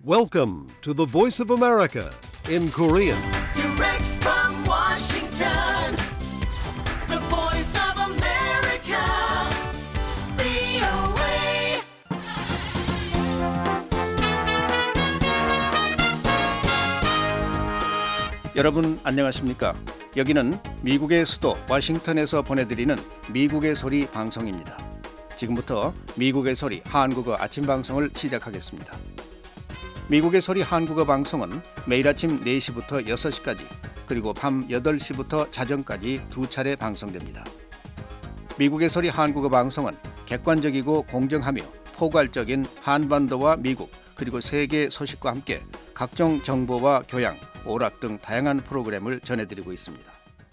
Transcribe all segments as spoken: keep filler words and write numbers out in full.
Welcome to the Voice of America in Korean. Direct from Washington, the Voice of America, 브이오에이. 여러분 안녕하십니까? 여기는 미국의 수도 워싱턴에서 보내드리는 미국의 소리 방송입니다. 지금부터 미국의 소리 한국어 아침 방송을 시작하겠습니다. 미국의 소리 한국어 방송은 매일 아침 네 시부터 여섯 시까지 그리고 밤 여덟 시부터 자정까지 두 차례 방송됩니다. 미국의 소리 한국어 방송은 객관적이고 공정하며 포괄적인 한반도와 미국 그리고 세계 소식과 함께 각종 정보와 교양, 오락 등 다양한 프로그램을 전해드리고 있습니다.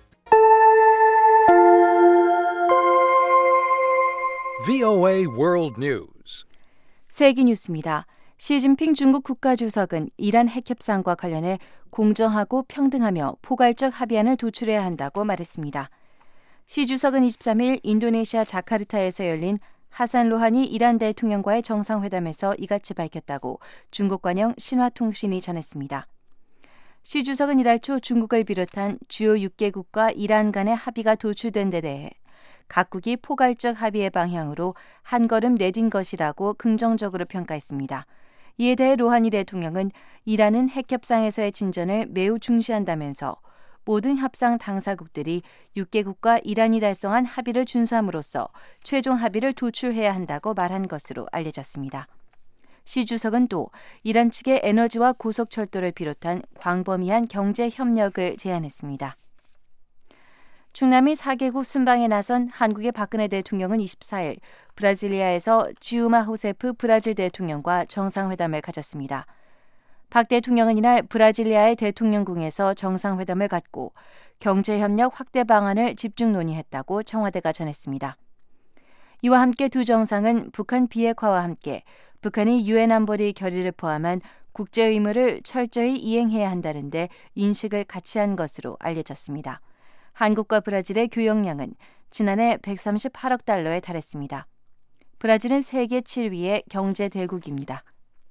브이오에이 World News. 세계 뉴스입니다. 시진핑 중국 국가주석은 이란 핵협상과 관련해 공정하고 평등하며 포괄적 합의안을 도출해야 한다고 말했습니다. 시 주석은 이십삼 일 인도네시아 자카르타에서 열린 하산 로하니 이란 대통령과의 정상회담에서 이같이 밝혔다고 중국 관영 신화통신이 전했습니다. 시 주석은 이달 초 중국을 비롯한 주요 육 개국과 이란 간의 합의가 도출된 데 대해 각국이 포괄적 합의의 방향으로 한 걸음 내딘 것이라고 긍정적으로 평가했습니다. 이에 대해 로하니 대통령은 이란은 핵협상에서의 진전을 매우 중시한다면서 모든 협상 당사국들이 육 개국과 이란이 달성한 합의를 준수함으로써 최종 합의를 도출해야 한다고 말한 것으로 알려졌습니다. 시 주석은 또 이란 측의 에너지와 고속철도를 비롯한 광범위한 경제 협력을 제안했습니다. 중남미 사 개국 순방에 나선 한국의 박근혜 대통령은 이십사 일 브라질리아에서 지우마 호세프 브라질 대통령과 정상회담을 가졌습니다. 박 대통령은 이날 브라질리아의 대통령궁에서 정상회담을 갖고 경제협력 확대 방안을 집중 논의했다고 청와대가 전했습니다. 이와 함께 두 정상은 북한 비핵화와 함께 북한이 유엔 안보리 결의를 포함한 국제 의무를 철저히 이행해야 한다는 데 인식을 같이 한 것으로 알려졌습니다. 한국과 브라질의 교역량은 지난해 백삼십팔억 달러에 달했습니다. 브라질은 세계 칠 위의 경제 대국입니다.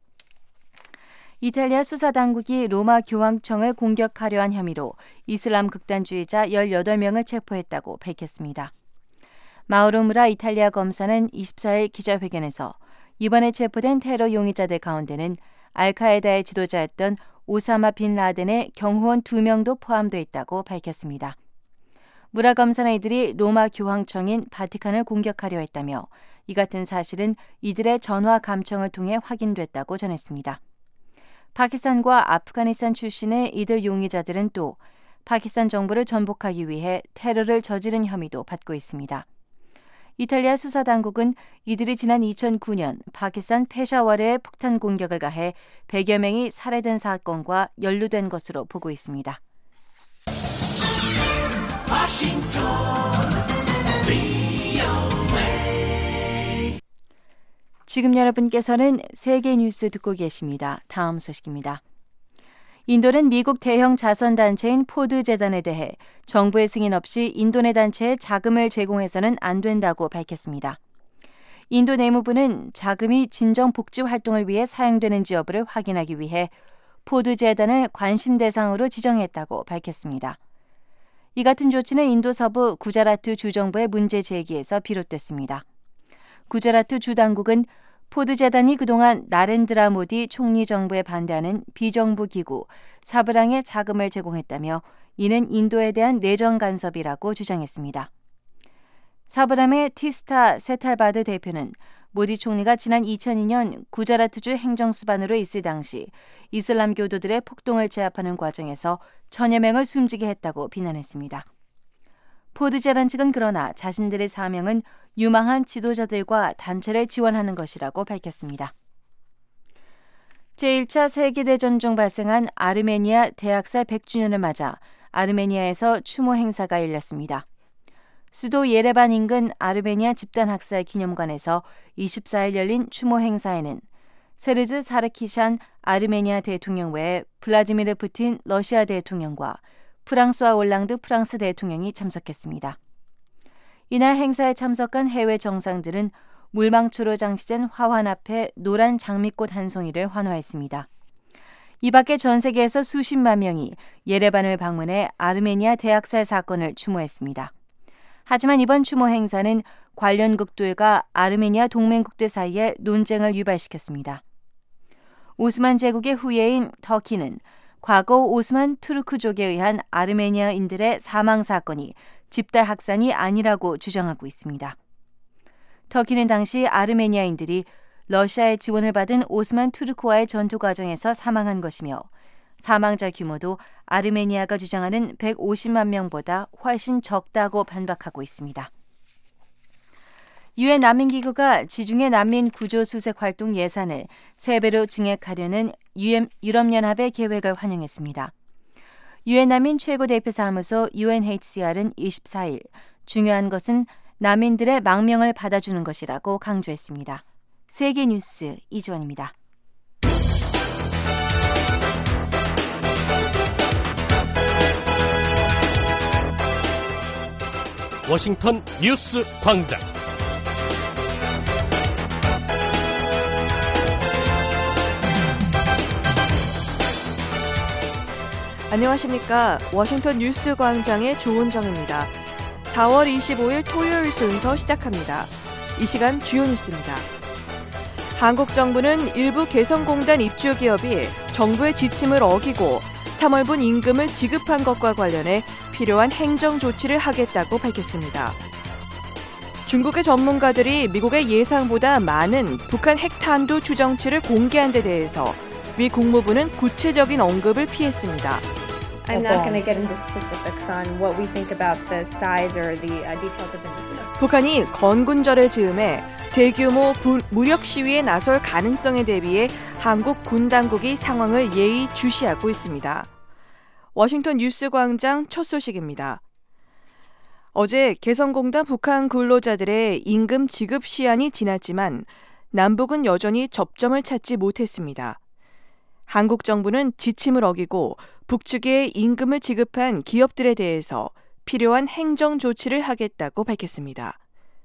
이탈리아 수사당국이 로마 교황청을 공격하려 한 혐의로 이슬람 극단주의자 열여덟 명을 체포했다고 밝혔습니다. 마우로 무라 이탈리아 검사는 이십사 일 기자회견에서 이번에 체포된 테러 용의자들 가운데는 알카에다의 지도자였던 오사마 빈 라덴의 경호원 두 명도 포함되어 있다고 밝혔습니다. 무라 검사는 이들이 로마 교황청인 바티칸을 공격하려 했다며 이 같은 사실은 이들의 전화 감청을 통해 확인됐다고 전했습니다. 파키스탄과 아프가니스탄 출신의 이들 용의자들은 또 파키스탄 정부를 전복하기 위해 테러를 저지른 혐의도 받고 있습니다. 이탈리아 수사당국은 이들이 지난 이천구 년 파키스탄 페샤워르에 폭탄 공격을 가해 백여 명이 살해된 사건과 연루된 것으로 보고 있습니다. 워싱턴, 브이오에이. 지금 여러분께서는 세계 뉴스 듣고 계십니다. 다음 소식입니다. 인도는 미국 대형 자선단체인 포드 재단에 대해 정부의 승인 없이 인도 내 단체에 자금을 제공해서는 안 된다고 밝혔습니다. 인도 내무부는 자금이 진정 복지 활동을 위해 사용되는지 여부를 확인하기 위해 포드 재단을 관심 대상으로 지정했다고 밝혔습니다. 이 같은 조치는 인도 서부 구자라트 주정부의 문제 제기에서 비롯됐습니다. 구자라트 주 당국은 포드 재단이 그동안 나렌드라 모디 총리 정부에 반대하는 비정부 기구 사브랑에 자금을 제공했다며 이는 인도에 대한 내정 간섭이라고 주장했습니다. 사브람의 티스타 세탈바드 대표는 모디 총리가 지난 이천이 년 구자라트주 행정수반으로 있을 당시 이슬람 교도들의 폭동을 제압하는 과정에서 천여 명을 숨지게 했다고 비난했습니다. 포드 재단 측은 그러나 자신들의 사명은 유망한 지도자들과 단체를 지원하는 것이라고 밝혔습니다. 제일 차 세계대전 중 발생한 아르메니아 대학살 백 주년을 맞아 아르메니아에서 추모 행사가 열렸습니다. 수도 예레반 인근 아르메니아 집단학살 기념관에서 이십사 일 열린 추모 행사에는 세르즈 사르키샨 아르메니아 대통령 외에 블라디미르 푸틴 러시아 대통령과 프랑스와 올랑드 프랑스 대통령이 참석했습니다. 이날 행사에 참석한 해외 정상들은 물망초로 장식된 화환 앞에 노란 장미꽃 한 송이를 환호했습니다. 이 밖에 전 세계에서 수십만 명이 예레반을 방문해 아르메니아 대학살 사건을 추모했습니다. 하지만 이번 추모 행사는 관련 국들과 아르메니아 동맹국들 사이에 논쟁을 유발시켰습니다. 오스만 제국의 후예인 터키는 과거 오스만 투르크족에 의한 아르메니아인들의 사망 사건이 집단 학살이 아니라고 주장하고 있습니다. 터키는 당시 아르메니아인들이 러시아의 지원을 받은 오스만 투르크와의 전투 과정에서 사망한 것이며 사망자 규모도 아르메니아가 주장하는 백오십만 명보다 훨씬 적다고 반박하고 있습니다. 유엔 난민기구가 지중해 난민 구조 수색 활동 예산을 세 배로 증액하려는 유럽연합의 계획을 환영했습니다. 유엔 난민 최고 대표 사무소 유엔에이치씨알은 이십사일 중요한 것은 난민들의 망명을 받아주는 것이라고 강조했습니다. 세계 뉴스 이주원입니다. 워싱턴 뉴스 광장. 안녕하십니까. 워싱턴 뉴스 광장의 조은정입니다. 사월 이십오일 토요일 순서 시작합니다. 이 시간 주요 뉴스입니다. 한국 정부는 일부 개성공단 입주 기업이 정부의 지침을 어기고 삼월분 임금을 지급한 것과 관련해 필요한 행정 조치를 하겠다고 밝혔습니다. 중국의 전문가들이 미국의 예상보다 많은 북한 핵탄두 추정치를 공개한 데 대해서 미 국무부는 구체적인 언급을 피했습니다. I'm not going to get into specifics on what we think about the size or the uh, details of the. 북한이 건군절을 즈음해 대규모 부, 무력 시위에 나설 가능성에 대비해 한국 군 당국이 상황을 예의 주시하고 있습니다. 워싱턴 뉴스 광장 첫 소식입니다. 어제 개성공단 북한 근로자들의 임금 지급 시한이 지났지만 남북은 여전히 접점을 찾지 못했습니다. 한국 정부는 지침을 어기고 북측에 임금을 지급한 기업들에 대해서 필요한 행정 조치를 하겠다고 밝혔습니다.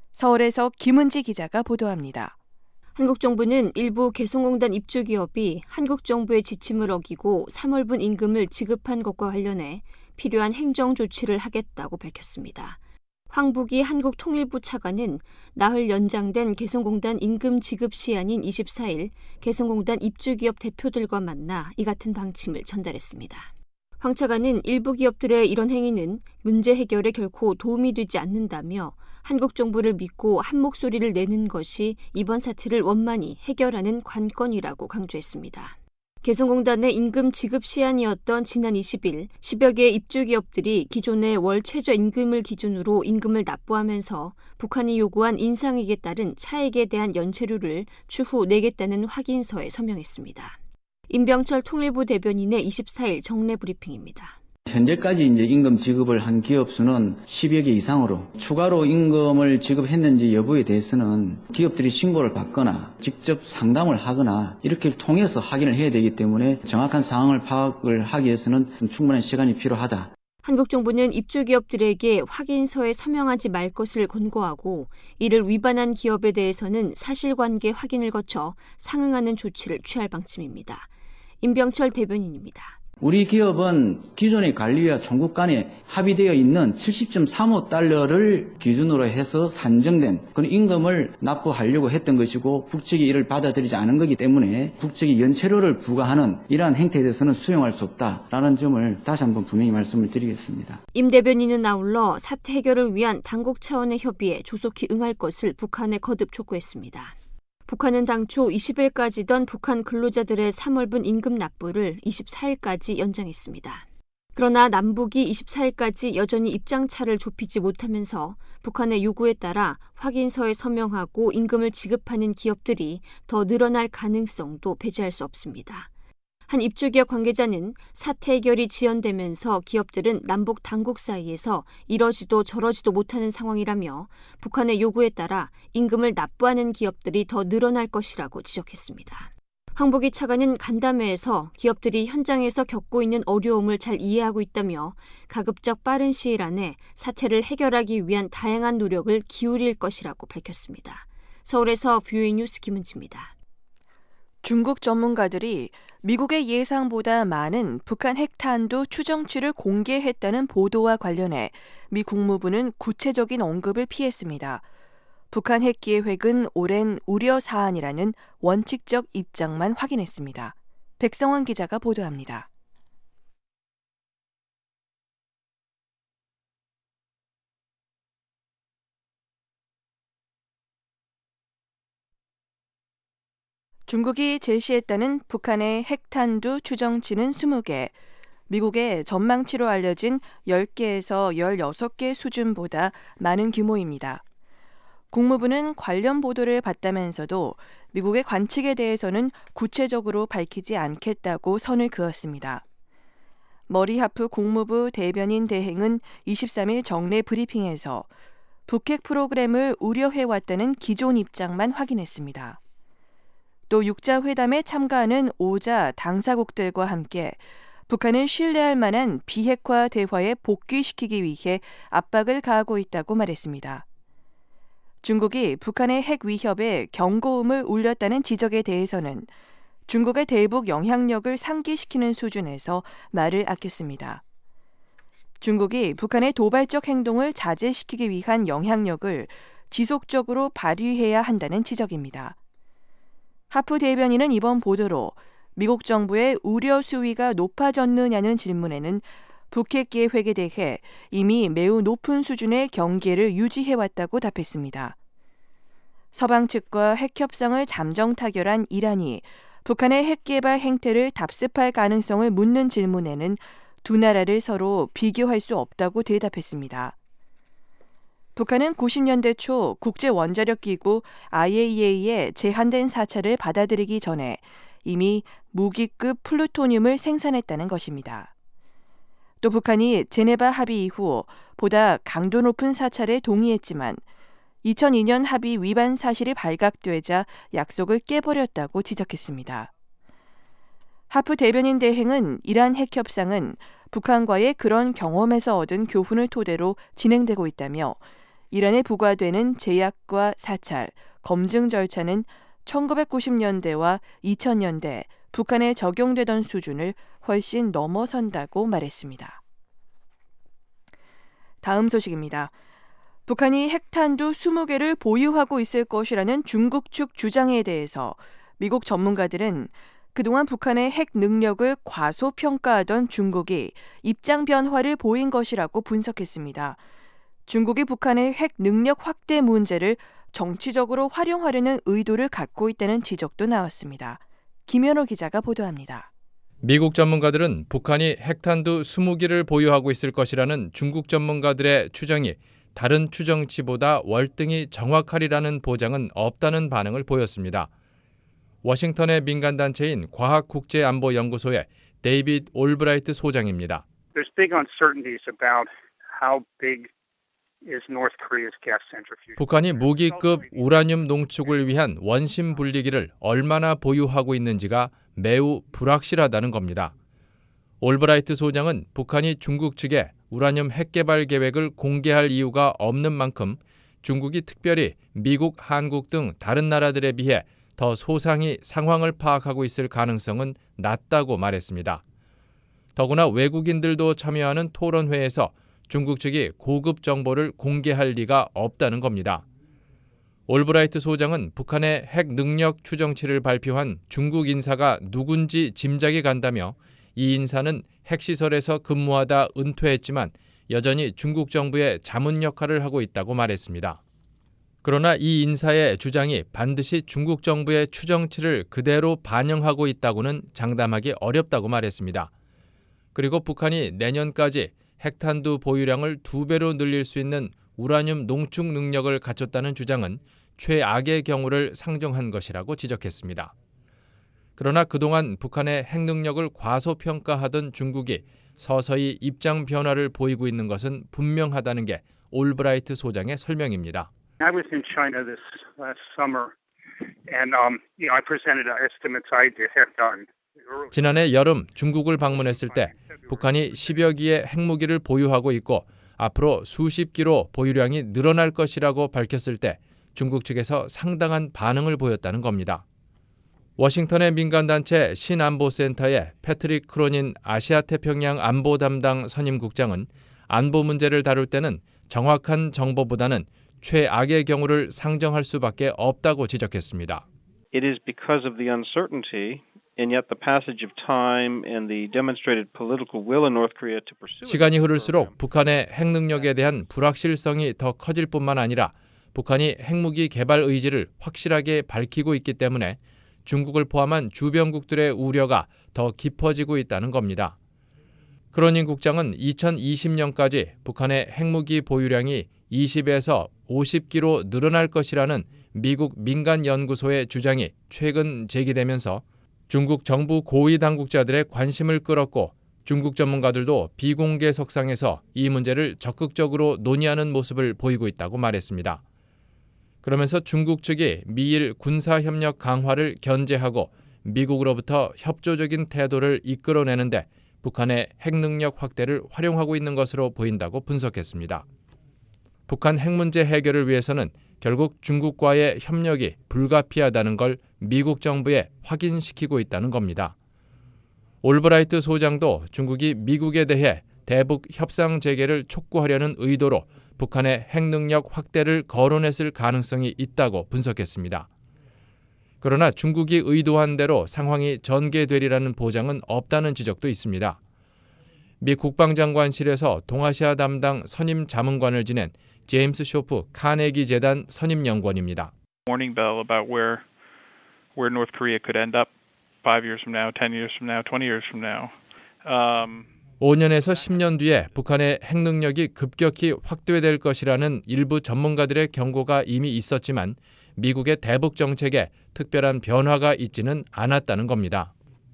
서울에서 김은지 기자가 보도합니다. 한국 정부는 일부 개성공단 입주 기업이 한국 정부의 지침을 어기고 삼월분 임금을 지급한 것과 관련해 필요한 행정 조치를 하겠다고 밝혔습니다. 황북이 한국통일부 차관은 나흘 연장된 개성공단 임금 지급 시한인 이십사일 개성공단 입주기업 대표들과 만나 이 같은 방침을 전달했습니다. 황 차관은 일부 기업들의 이런 행위는 문제 해결에 결코 도움이 되지 않는다며 한국 정부를 믿고 한 목소리를 내는 것이 이번 사태를 원만히 해결하는 관건이라고 강조했습니다. 개성공단의 임금 지급 시한이었던 지난 이십일 십여 개의 입주기업들이 기존의 월 최저임금을 기준으로 임금을 납부하면서 북한이 요구한 인상액에 따른 차액에 대한 연체료를 추후 내겠다는 확인서에 서명했습니다. 임병철 통일부 대변인의 이십사일 정례 브리핑입니다. 현재까지 이제 임금 지급을 한 기업 수는 십여 개 이상으로 추가로 임금을 지급했는지 여부에 대해서는 기업들이 신고를 받거나 직접 상담을 하거나 이렇게 통해서 확인을 해야 되기 때문에 정확한 상황을 파악을 하기 위해서는 좀 충분한 시간이 필요하다. 한국 정부는 입주기업들에게 확인서에 서명하지 말 것을 권고하고 이를 위반한 기업에 대해서는 사실관계 확인을 거쳐 상응하는 조치를 취할 방침입니다. 임병철 대변인입니다. 우리 기업은 기존의 관리와 종국 간에 합의되어 있는 칠십 점 삼오 달러를 기준으로 해서 산정된 그런 임금을 납부하려고 했던 것이고 북측이 이를 받아들이지 않은 거기 때문에 북측이 연체료를 부과하는 이러한 행태에 대해서는 수용할 수 없다라는 점을 다시 한번 분명히 말씀을 드리겠습니다. 임 대변인은 아울러 사태 해결을 위한 당국 차원의 협의에 조속히 응할 것을 북한에 거듭 촉구했습니다. 북한은 당초 이십일까지던 북한 근로자들의 삼월분 임금 납부를 이십사일까지 연장했습니다. 그러나 남북이 이십사일까지 여전히 입장차를 좁히지 못하면서 북한의 요구에 따라 확인서에 서명하고 임금을 지급하는 기업들이 더 늘어날 가능성도 배제할 수 없습니다. 한 입주기업 관계자는 사태 해결이 지연되면서 기업들은 남북 당국 사이에서 이러지도 저러지도 못하는 상황이라며 북한의 요구에 따라 임금을 납부하는 기업들이 더 늘어날 것이라고 지적했습니다. 황복희 차관은 간담회에서 기업들이 현장에서 겪고 있는 어려움을 잘 이해하고 있다며 가급적 빠른 시일 안에 사태를 해결하기 위한 다양한 노력을 기울일 것이라고 밝혔습니다. 서울에서 뷰이 뉴스 김은지입니다. 중국 전문가들이 미국의 예상보다 많은 북한 핵탄두 추정치를 공개했다는 보도와 관련해 미 국무부는 구체적인 언급을 피했습니다. 북한 핵 계획은 오랜 우려 사안이라는 원칙적 입장만 확인했습니다. 백성원 기자가 보도합니다. 중국이 제시했다는 북한의 핵탄두 추정치는 스무 개, 미국의 전망치로 알려진 열 개에서 열여섯 개 수준보다 많은 규모입니다. 국무부는 관련 보도를 봤다면서도 미국의 관측에 대해서는 구체적으로 밝히지 않겠다고 선을 그었습니다. 머리 하프 국무부 대변인 대행은 이십삼 일 정례 브리핑에서 북핵 프로그램을 우려해왔다는 기존 입장만 확인했습니다. 또 육 자 회담에 참가하는 오 자 당사국들과 함께 북한을 신뢰할 만한 비핵화 대화에 복귀시키기 위해 압박을 가하고 있다고 말했습니다. 중국이 북한의 핵 위협에 경고음을 울렸다는 지적에 대해서는 중국의 대북 영향력을 상기시키는 수준에서 말을 아꼈습니다. 중국이 북한의 도발적 행동을 자제시키기 위한 영향력을 지속적으로 발휘해야 한다는 지적입니다. 하프 대변인은 이번 보도로 미국 정부의 우려 수위가 높아졌느냐는 질문에는 북핵 계획에 대해 이미 매우 높은 수준의 경계를 유지해왔다고 답했습니다. 서방 측과 핵 협상을 잠정 타결한 이란이 북한의 핵 개발 행태를 답습할 가능성을 묻는 질문에는 두 나라를 서로 비교할 수 없다고 대답했습니다. 북한은 구십 년대 초 국제원자력기구 아이에이이에이의 제한된 사찰을 받아들이기 전에 이미 무기급 플루토늄을 생산했다는 것입니다. 또 북한이 제네바 합의 이후 보다 강도 높은 사찰에 동의했지만 이천이 년 합의 위반 사실이 발각되자 약속을 깨버렸다고 지적했습니다. 하프 대변인 대행은 이란 핵 협상은 북한과의 그런 경험에서 얻은 교훈을 토대로 진행되고 있다며 이란에 부과되는 제약과 사찰, 검증 절차는 천구백구십 년대와 이천 년대 북한에 적용되던 수준을 훨씬 넘어선다고 말했습니다. 다음 소식입니다. 북한이 핵탄두 스무 개를 보유하고 있을 것이라는 중국 측 주장에 대해서 미국 전문가들은 그동안 북한의 핵 능력을 과소평가하던 중국이 입장 변화를 보인 것이라고 분석했습니다. 중국이 북한의 핵 능력 확대 문제를 정치적으로 활용하려는 의도를 갖고 있다는 지적도 나왔습니다. 김현호 기자가 보도합니다. 미국 전문가들은 북한이 핵탄두 스무 기를 보유하고 있을 것이라는 중국 전문가들의 추정이 다른 추정치보다 월등히 정확하리라는 보장은 없다는 반응을 보였습니다. 워싱턴의 민간단체인 과학국제안보연구소의 데이빗 올브라이트 소장입니다. There's big uncertainties about how big 북한이 무기급 우라늄 농축을 위한 원심 분리기를 얼마나 보유하고 있는지가 매우 불확실하다는 겁니다. 올브라이트 소장은 북한이 중국 측에 우라늄 핵 개발 계획을 공개할 이유가 없는 만큼 중국이 특별히 미국, 한국 등 다른 나라들에 비해 더 소상히 상황을 파악하고 있을 가능성은 낮다고 말했습니다. 더구나 외국인들도 참여하는 토론회에서 중국 측이 고급 정보를 공개할 리가 없다는 겁니다. 올브라이트 소장은 북한의 핵 능력 추정치를 발표한 중국 인사가 누군지 짐작이 간다며 이 인사는 핵시설에서 근무하다 은퇴했지만 여전히 중국 정부의 자문 역할을 하고 있다고 말했습니다. 그러나 이 인사의 주장이 반드시 중국 정부의 추정치를 그대로 반영하고 있다고는 장담하기 어렵다고 말했습니다. 그리고 북한이 내년까지 핵탄두 보유량을 두 배로 늘릴 수 있는 우라늄 농축 능력을 갖췄다는 주장은 최악의 경우를 상정한 것이라고 지적했습니다. 그러나 그동안 북한의 핵 능력을 과소평가하던 중국이 서서히 입장 변화를 보이고 있는 것은 분명하다는 게 올브라이트 소장의 설명입니다. I was in China this last summer, and um, you know, I presented estimates I had done. 지난해 여름 중국을 방문했을 때 북한이 십여 기의 핵무기를 보유하고 있고 앞으로 수십 기로 보유량이 늘어날 것이라고 밝혔을 때 중국 측에서 상당한 반응을 보였다는 겁니다. 워싱턴의 민간단체 신안보센터의 패트릭 크로닌 아시아태평양 안보 담당 선임국장은 안보 문제를 다룰 때는 정확한 정보보다는 최악의 경우를 상정할 수밖에 없다고 지적했습니다. It is because of the uncertainty and yet the passage of time and the demonstrated political will in North Korea to pursue. 시간이 흐를수록 북한의 핵 능력에 대한 불확실성이 더 커질 뿐만 아니라 북한이 핵무기 개발 의지를 확실하게 밝히고 있기 때문에 중국을 포함한 주변국들의 우려가 더 깊어지고 있다는 겁니다. 크로닌 국장은 이천이십 년까지 북한의 핵무기 보유량이 이십에서 오십 기로 늘어날 것이라는 미국 민간연구소의 주장이 최근 제기되면서 중국 정부 고위 당국자들의 관심을 끌었고 중국 전문가들도 비공개 석상에서 이 문제를 적극적으로 논의하는 모습을 보이고 있다고 말했습니다. 그러면서 중국 측이 미일 군사협력 강화를 견제하고 미국으로부터 협조적인 태도를 이끌어내는데 북한의 핵능력 확대를 활용하고 있는 것으로 보인다고 분석했습니다. 북한 핵 문제 해결을 위해서는 결국 중국과의 협력이 불가피하다는 걸 미국 정부에 확인시키고 있다는 겁니다. 올브라이트 소장도 중국이 미국에 대해 대북 협상 재개를 촉구하려는 의도로 북한의 핵능력 확대를 거론했을 가능성이 있다고 분석했습니다. 그러나 중국이 의도한 대로 상황이 전개되리라는 보장은 없다는 지적도 있습니다. 미 국방장관실에서 동아시아 담당 선임 자문관을 지낸 제임스 쇼프 카네기 재단 선임 연구원입니다. Warning bell about where where North Korea could end up five years from now, ten years from now, twenty years from now. Um, 오 년에서 십 년 뒤에 북한의 핵 능력이 급격히 확대될 것이라는 일부 전문가들의 경고가 이미 있었지만 미국의 대북 정책에 특별한 변화가 있지는 않았다는 겁니다.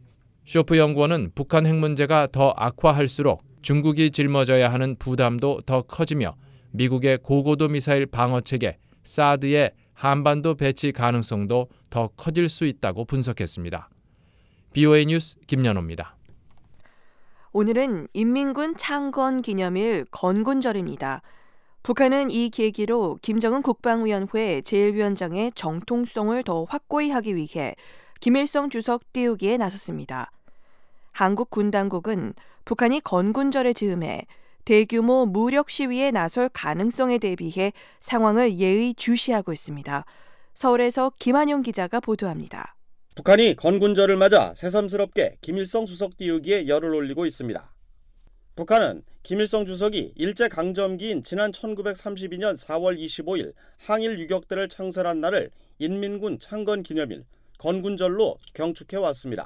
쇼프 연구원은 북한 핵 문제가 더 악화할수록 중국이 짊어져야 하는 부담도 더 커지며 미국의 고고도 미사일 방어체계 사드의 한반도 배치 가능성도 더 커질 수 있다고 분석했습니다. 비오에이 뉴스 김연호입니다. 오늘은 인민군 창건 기념일 건군절입니다. 북한은 이 계기로 김정은 국방위원회 제일위원장의 정통성을 더 확고히 하기 위해 김일성 주석 띄우기에 나섰습니다. 한국 군 당국은 북한이 건군절을 즈음해 대규모 무력 시위에 나설 가능성에 대비해 상황을 예의 주시하고 있습니다. 서울에서 김한용 기자가 보도합니다. 북한이 건군절을 맞아 새삼스럽게 김일성 주석 띄우기에 열을 올리고 있습니다. 북한은 김일성 주석이 일제강점기인 지난 천구백삼십이 년 사월 이십오일 항일 유격대를 창설한 날을 인민군 창건기념일 건군절로 경축해 왔습니다.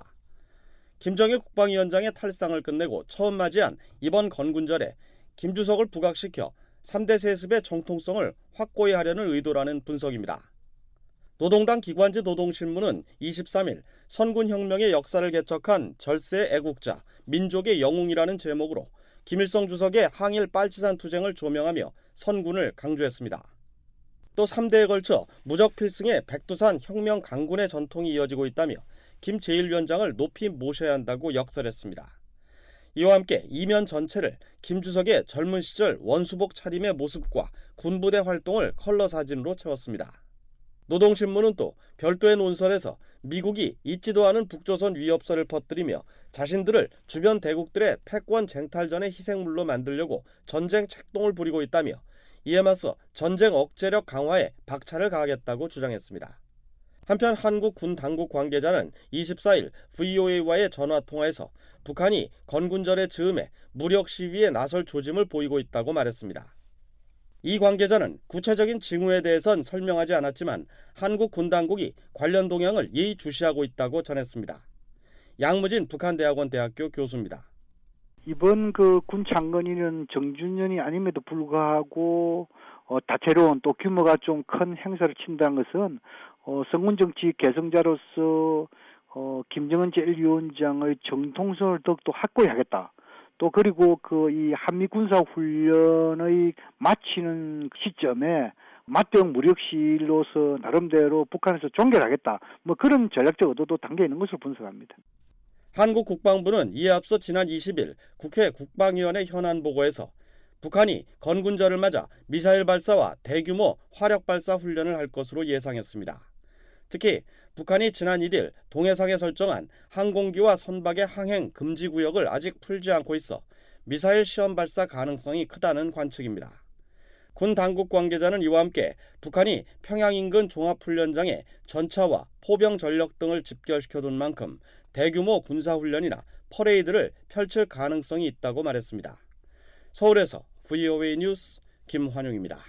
김정일 국방위원장의 탈상을 끝내고 처음 맞이한 이번 건군절에 김 주석을 부각시켜 삼 대 세습의 정통성을 확고히 하려는 의도라는 분석입니다. 노동당 기관지 노동신문은 이십삼일 선군혁명의 역사를 개척한 절세 애국자, 민족의 영웅이라는 제목으로 김일성 주석의 항일 빨치산 투쟁을 조명하며 선군을 강조했습니다. 또 삼 대에 걸쳐 무적 필승의 백두산 혁명 강군의 전통이 이어지고 있다며 김 제일위원장을 높이 모셔야 한다고 역설했습니다. 이와 함께 이면 전체를 김 주석의 젊은 시절 원수복 차림의 모습과 군부대 활동을 컬러 사진으로 채웠습니다. 노동신문은 또 별도의 논설에서 미국이 잊지도 않은 북조선 위협설을 퍼뜨리며 자신들을 주변 대국들의 패권 쟁탈전의 희생물로 만들려고 전쟁 책동을 부리고 있다며 이에 맞서 전쟁 억제력 강화에 박차를 가하겠다고 주장했습니다. 한편 한국 군 당국 관계자는 이십사일 브이오에이와의 전화통화에서 북한이 건군절의 즈음에 무력 시위에 나설 조짐을 보이고 있다고 말했습니다. 이 관계자는 구체적인 징후에 대해선 설명하지 않았지만 한국 군 당국이 관련 동향을 예의주시하고 있다고 전했습니다. 양무진 북한대학원 대학교 교수입니다. 이번 그 군 창건일은 정준년이 아님에도 불구하고 어, 다채로운 또 규모가 좀 큰 행사를 친다는 것은 어, 성군 정치 개성자로서 어, 김정은 제일 위원장의 정통성을 더욱더 확고히 하겠다. 또 그리고 그 이 한미 군사 훈련의 마치는 시점에 맞대응 무력 시위로서 나름대로 북한에서 종결하겠다. 뭐 그런 전략적 의도도 담겨 있는 것으로 분석합니다. 한국 국방부는 이에 앞서 지난 이십일 국회 국방위원회 현안 보고에서 북한이 건군절을 맞아 미사일 발사와 대규모 화력 발사 훈련을 할 것으로 예상했습니다. 특히 북한이 지난 일 일 동해상에 설정한 항공기와 선박의 항행 금지 구역을 아직 풀지 않고 있어 미사일 시험 발사 가능성이 크다는 관측입니다. 군 당국 관계자는 이와 함께 북한이 평양 인근 종합훈련장에 전차와 포병 전력 등을 집결시켜둔 만큼 대규모 군사훈련이나 퍼레이드를 펼칠 가능성이 있다고 말했습니다. 서울에서 브이오에이 뉴스 김환용입니다.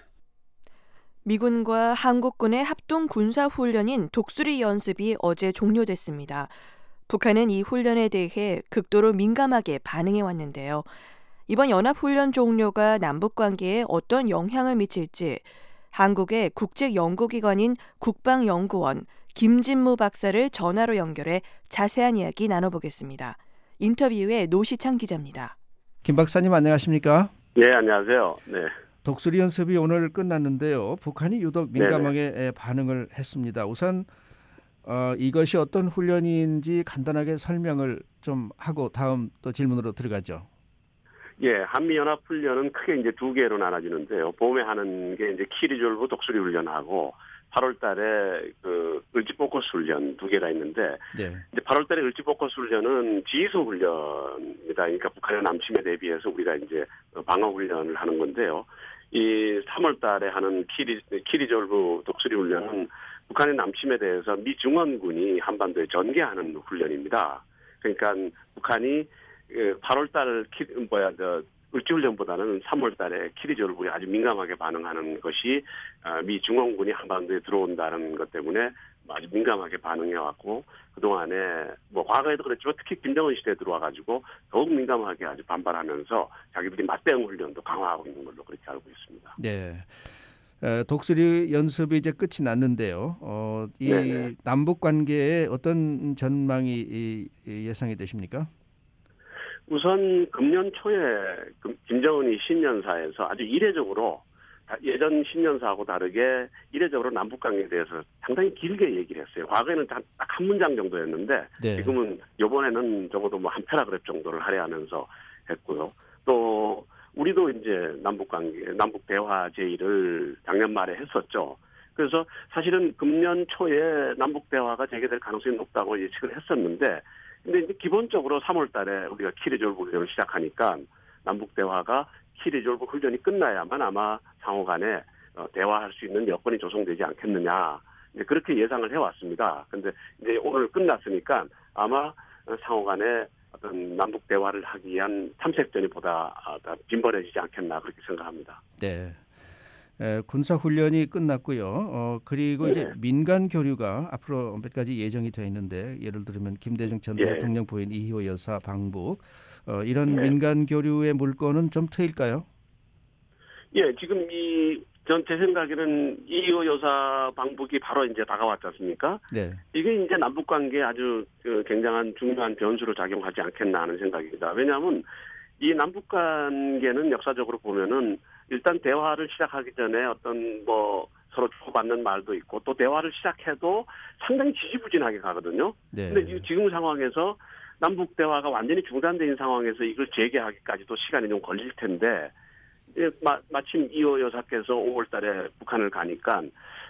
미군과 한국군의 합동 군사훈련인 독수리 연습이 어제 종료됐습니다. 북한은 이 훈련에 대해 극도로 민감하게 반응해 왔는데요. 이번 연합훈련 종료가 남북관계에 어떤 영향을 미칠지 한국의 국책연구기관인 국방연구원 김진무 박사를 전화로 연결해 자세한 이야기 나눠보겠습니다. 인터뷰에 노시창 기자입니다. 김 박사님 안녕하십니까? 네, 안녕하세요. 네. 독수리 연습이 오늘 끝났는데요. 북한이 유독 민감하게 네네. 반응을 했습니다. 우선 어, 이것이 어떤 훈련인지 간단하게 설명을 좀 하고 다음 또 질문으로 들어가죠. 예, 한미연합훈련은 크게 이제 두 개로 나눠지는데요. 봄에 하는 게 이제 키리졸브 독수리 훈련하고 팔월 달에 그 을지포커스 훈련 두 개가 있는데 네. 이제 팔월 달에 을지포커스 훈련은 지휘소 훈련입니다. 그러니까 북한의 남침에 대비해서 우리가 이제 방어 훈련을 하는 건데요. 이 삼월 달에 하는 키리 키리졸브 독수리 훈련은 북한의 남침에 대해서 미 중원군이 한반도에 전개하는 훈련입니다. 그러니까 북한이 팔월 달 키, 뭐야 저 을지훈련보다는 삼월 달에 키리졸브에 아주 민감하게 반응하는 것이 미 중원군이 한반도에 들어온다는 것 때문에 아주 민감하게 반응해왔고 그동안에 뭐 과거에도 그랬지만 특히 김정은 시대에 들어와가지고 더욱 민감하게 아주 반발하면서 자기들이 맞대응 훈련도 강화하고 있는 걸로 그렇게 알고 있습니다. 네. 독수리 연습이 이제 끝이 났는데요. 어, 이 네네. 남북 관계에 어떤 전망이 예상이 되십니까? 우선 금년 초에 김정은이 신년사에서 아주 이례적으로 예전 신년사하고 다르게 이례적으로 남북관계에 대해서 상당히 길게 얘기를 했어요. 과거에는 딱 한 문장 정도였는데 네. 지금은 이번에는 적어도 뭐 한 패러그래프 정도를 할애하면서 했고요. 또 우리도 이제 남북관계, 남북대화 제의를 작년 말에 했었죠. 그래서 사실은 금년 초에 남북대화가 재개될 가능성이 높다고 예측을 했었는데 근데 이제 기본적으로 삼월 달에 우리가 키리졸브 훈련을 시작하니까 남북 대화가 키리졸브 훈련이 끝나야만 아마 상호 간에 대화할 수 있는 여건이 조성되지 않겠느냐. 이제 그렇게 예상을 해왔습니다. 근데 이제 오늘 끝났으니까 아마 상호 간에 어떤 남북 대화를 하기 위한 탐색전이 보다 빈번해지지 않겠나 그렇게 생각합니다. 네. 에, 군사 훈련이 끝났고요. 어, 그리고 네. 이제 민간 교류가 앞으로 몇 가지 예정이 되어 있는데 예를 들면 김대중 전 네. 대통령 부인 이희호 여사 방북 어, 이런 네. 민간 교류의 물건은 좀 트일까요? 예, 지금 이 전 제 생각에는 이희호 여사 방북이 바로 이제 다가왔지 않습니까? 네. 이게 이제 남북 관계에 아주 그 굉장한 중요한 변수로 작용하지 않겠나 하는 생각입니다. 왜냐하면 이 남북 관계는 역사적으로 보면은 일단 대화를 시작하기 전에 어떤 뭐 서로 주고받는 말도 있고 또 대화를 시작해도 상당히 지지부진하게 가거든요. 네. 근데 지금 상황에서 남북 대화가 완전히 중단된 상황에서 이걸 재개하기까지도 시간이 좀 걸릴 텐데 마, 마침 이호 여사께서 오월 달에 북한을 가니까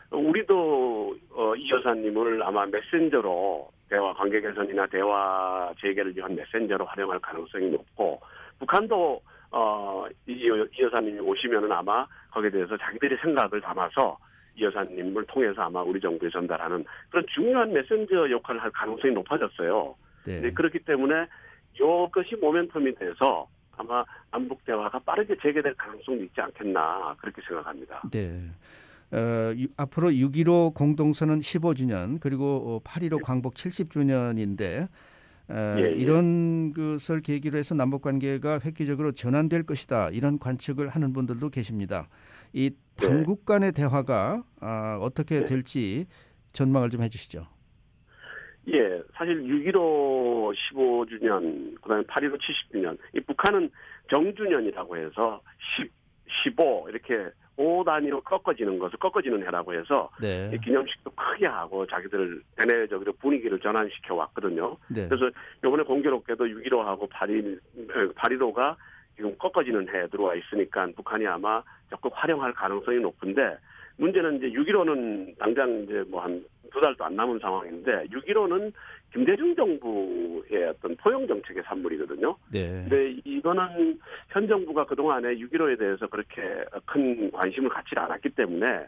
우리도 어, 이 여사님을 아마 메신저로 대화 관계 개선이나 대화 재개를 위한 메신저로 활용할 가능성이 높고 북한도 어, 이, 이 여사님이 오시면은 아마 거기에 대해서 자기들의 생각을 담아서 이 여사님을 통해서 아마 우리 정부에 전달하는 그런 중요한 메신저 역할을 할 가능성이 높아졌어요. 네. 네, 그렇기 때문에 이것이 모멘텀이 돼서 아마 남북 대화가 빠르게 재개될 가능성도 있지 않겠나 그렇게 생각합니다. 네. 어, 유, 앞으로 육 일오 공동선언 십오 주년 그리고 팔 일오 광복 칠십 주년인데 어, 예, 예. 이런 것을 계기로 해서 남북 관계가 획기적으로 전환될 것이다 이런 관측을 하는 분들도 계십니다. 이 당국 간의 네. 대화가 어, 어떻게 네. 될지 전망을 좀 해주시죠. 예, 사실 육 일오 십오 주년, 그다음에 팔 일오 칠십 주년, 이 북한은 정주년이라고 해서 십, 십오 이렇게 오 단위로 꺾어지는 것을 꺾어지는 해라고 해서 네. 이 기념식도 크게 하고 자기들 대내적으로 분위기를 전환시켜 왔거든요. 네. 그래서 이번에 공교롭게도 육 일오하고 팔 일오가 지금 꺾어지는 해에 들어와 있으니까 북한이 아마 적극 활용할 가능성이 높은데 문제는 이제 육점일오는 당장 이제 뭐 한 두 달도 안 남은 상황인데 육점일오는 김대중 정부의 어떤 포용 정책의 산물이거든요. 네. 근데 이거는 현 정부가 그동안에 육점일오에 대해서 그렇게 큰 관심을 갖지 않았기 때문에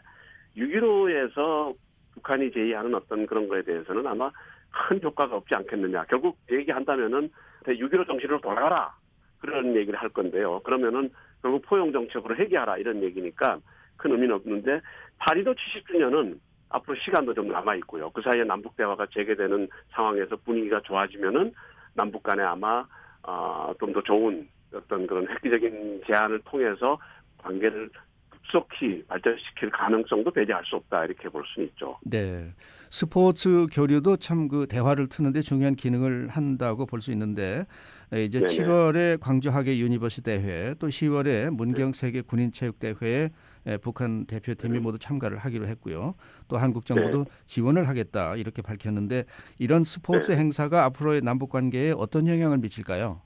육점일오에서 북한이 제의하는 어떤 그런 거에 대해서는 아마 큰 효과가 없지 않겠느냐. 결국 얘기한다면은 육점일오 정신으로 돌아가라. 그런 얘기를 할 건데요. 그러면은 결국 포용 정책으로 해결하라 이런 얘기니까 큰 의미는 없는데 팔점이도 칠십 주년은 앞으로 시간도 좀 남아 있고요. 그 사이에 남북 대화가 재개되는 상황에서 분위기가 좋아지면은 남북 간에 아마 어, 좀 더 좋은 어떤 그런 획기적인 제안을 통해서 관계를 급속히 발전시킬 가능성도 배제할 수 없다 이렇게 볼 수는 있죠. 네, 스포츠 교류도 참 그 대화를 트는데 중요한 기능을 한다고 볼 수 있는데 이제 네네. 칠월에 광주 하계 유니버시 대회 또 시월에 문경 세계 군인 체육 대회에 북한 대표팀이 모두 참가를 하기로 했고요. 또 한국 정부도 네. 지원을 하겠다 이렇게 밝혔는데 이런 스포츠 네. 행사가 앞으로의 남북 관계에 어떤 영향을 미칠까요?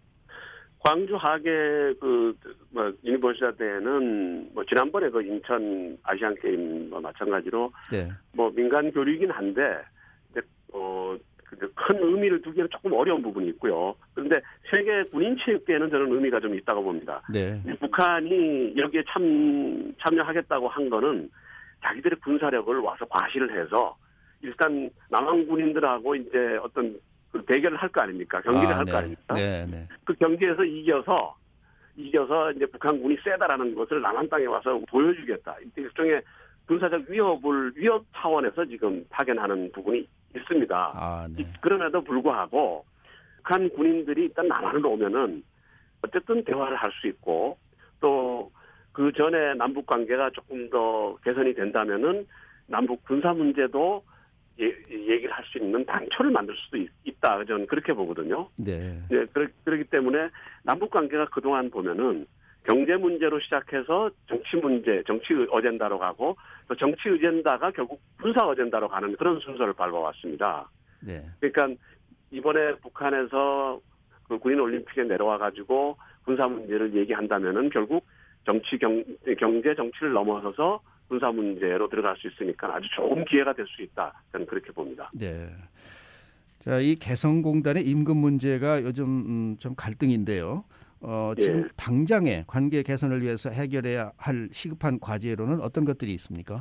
광주 하계 그 뭐 유니버시아 대회는 뭐 지난번에 그 인천 아시안 게임과 마찬가지로 네. 뭐 민간 교류이긴 한데 어. 큰 의미를 두기에는 조금 어려운 부분이 있고요. 그런데 세계 군인 체육대회는 저는 의미가 좀 있다고 봅니다. 네. 북한이 여기에 참 참여하겠다고 한 거는 자기들의 군사력을 와서 과시를 해서 일단 남한 군인들하고 이제 어떤 그 대결을 할 거 아닙니까? 경기를 아, 할 거 네. 아닙니까? 네, 네. 그 경기에서 이겨서 이겨서 이제 북한군이 세다라는 것을 남한 땅에 와서 보여주겠다. 일종의 군사적 위협을 위협 차원에서 지금 파견하는 부분이 있습니다. 아, 네. 그럼에도 불구하고 북한 군인들이 일단 남한으로 오면은 어쨌든 대화를 할 수 있고 또 그 전에 남북 관계가 조금 더 개선이 된다면은 남북 군사 문제도 예, 얘기를 할 수 있는 단초를 만들 수도 있, 있다. 저는 그렇게 보거든요. 네. 네, 그렇, 그렇기 때문에 남북 관계가 그동안 보면은 경제 문제로 시작해서 정치 문제, 정치 어젠다로 가고 또 정치 어젠다가 결국 군사 어젠다로 가는 그런 순서를 밟아왔습니다. 네. 그러니까 이번에 북한에서 그 군인 올림픽에 내려와 가지고 군사 문제를 얘기한다면은 결국 정치 경, 경제 정치를 넘어서서 군사 문제로 들어갈 수 있으니까 아주 좋은 기회가 될 수 있다. 저는 그렇게 봅니다. 네. 자, 이 개성공단의 임금 문제가 요즘 음, 좀 갈등인데요. 어, 지금 예. 당장의 관계 개선을 위해서 해결해야 할 시급한 과제로는 어떤 것들이 있습니까?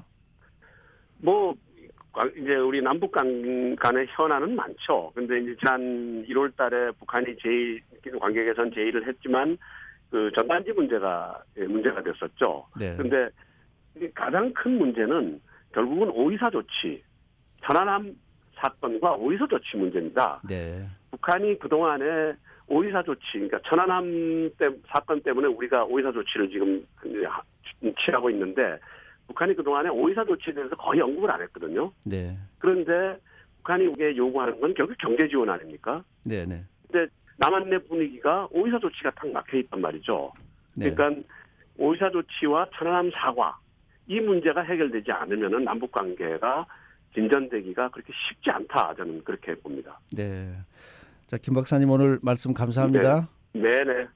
뭐 이제 우리 남북 간, 간의 현안은 많죠. 근데 이제 지난 일월 달에 북한이 제의 관계 개선 제의를 했지만 그 전단지 문제가 문제가 됐었죠. 네. 근데 가장 큰 문제는 결국은 오이사 조치, 천안함 사건과 오이사 조치 문제입니다. 네. 북한이 그동안에 오이사 조치, 그러니까 천안함 때, 사건 때문에 우리가 오이사 조치를 지금 취하고 있는데 북한이 그동안에 오이사 조치에 대해서 거의 언급을 안 했거든요. 네. 그런데 북한이 이게 요구하는 건 결국 경제 지원 아닙니까? 네, 네. 근데 남한 내 분위기가 오이사 조치가 탁 막혀 있단 말이죠. 네. 그러니까 오이사 조치와 천안함 사과 이 문제가 해결되지 않으면은 남북 관계가 진전되기가 그렇게 쉽지 않다. 저는 그렇게 봅니다. 네. 자, 김 박사님 오늘 말씀 감사합니다. 네, 네.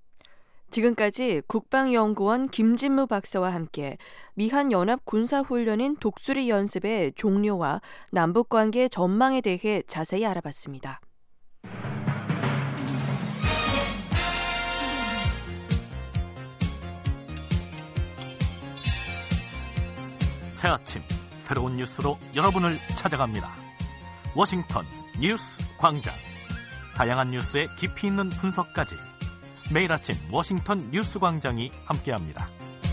지금까지 국방연구원 김진무 박사와 함께 미한연합 군사훈련인 독수리 연습의 종료와 남북관계 전망에 대해 자세히 알아봤습니다. 새 아침 새로운 뉴스로 여러분을 찾아갑니다. 워싱턴 뉴스 광장. 다양한 뉴스의 깊이 있는 분석까지 매일 아침 워싱턴 뉴스 광장이 함께합니다.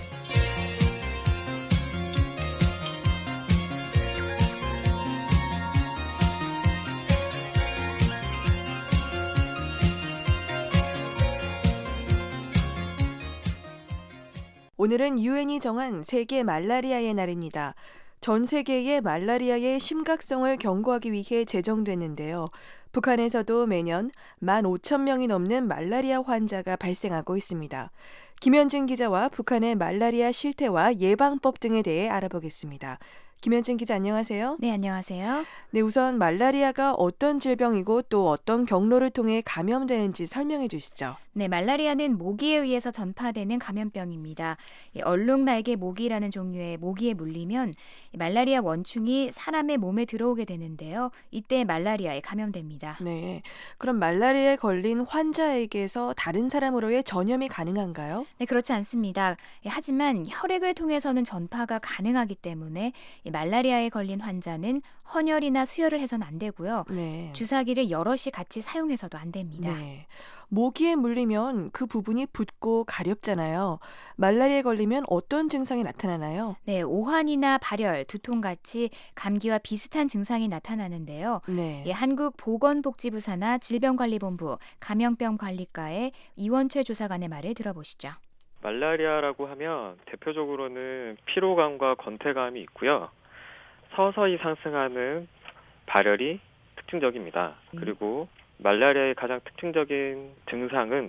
오늘은 유엔이 정한 세계 말라리아의 날입니다. 전 세계의 말라리아의 심각성을 경고하기 위해 제정됐는데요. 북한에서도 매년 만 오천 명이 넘는 말라리아 환자가 발생하고 있습니다. 김현진 기자와 북한의 말라리아 실태와 예방법 등에 대해 알아보겠습니다. 김현진 기자 안녕하세요. 네, 안녕하세요. 네, 우선 말라리아가 어떤 질병이고 또 어떤 경로를 통해 감염되는지 설명해 주시죠. 네, 말라리아는 모기에 의해서 전파되는 감염병입니다. 얼룩날개 모기라는 종류의 모기에 물리면 말라리아 원충이 사람의 몸에 들어오게 되는데요. 이때 말라리아에 감염됩니다. 네, 그럼 말라리아에 걸린 환자에게서 다른 사람으로의 전염이 가능한가요? 네, 그렇지 않습니다. 하지만 혈액을 통해서는 전파가 가능하기 때문에 말라리아에 걸린 환자는 헌혈이나 수혈을 해서는 안 되고요. 네. 주사기를 여럿이 같이 사용해서도 안 됩니다. 네. 모기에 물리면 그 부분이 붓고 가렵잖아요. 말라리아에 걸리면 어떤 증상이 나타나나요? 네, 오한이나 발열, 두통같이 감기와 비슷한 증상이 나타나는데요. 네. 예, 한국보건복지부 산하 질병관리본부 감염병관리과의 이원철 조사관의 말을 들어보시죠. 말라리아라고 하면 대표적으로는 피로감과 건태감이 있고요. 서서히 상승하는 발열이 특징적입니다. 음. 그리고 말라리아의 가장 특징적인 증상은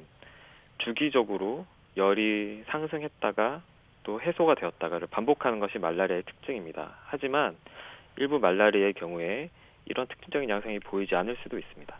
주기적으로 열이 상승했다가 또 해소가 되었다가를 반복하는 것이 말라리아의 특징입니다. 하지만 일부 말라리아의 경우에 이런 특징적인 양상이 보이지 않을 수도 있습니다.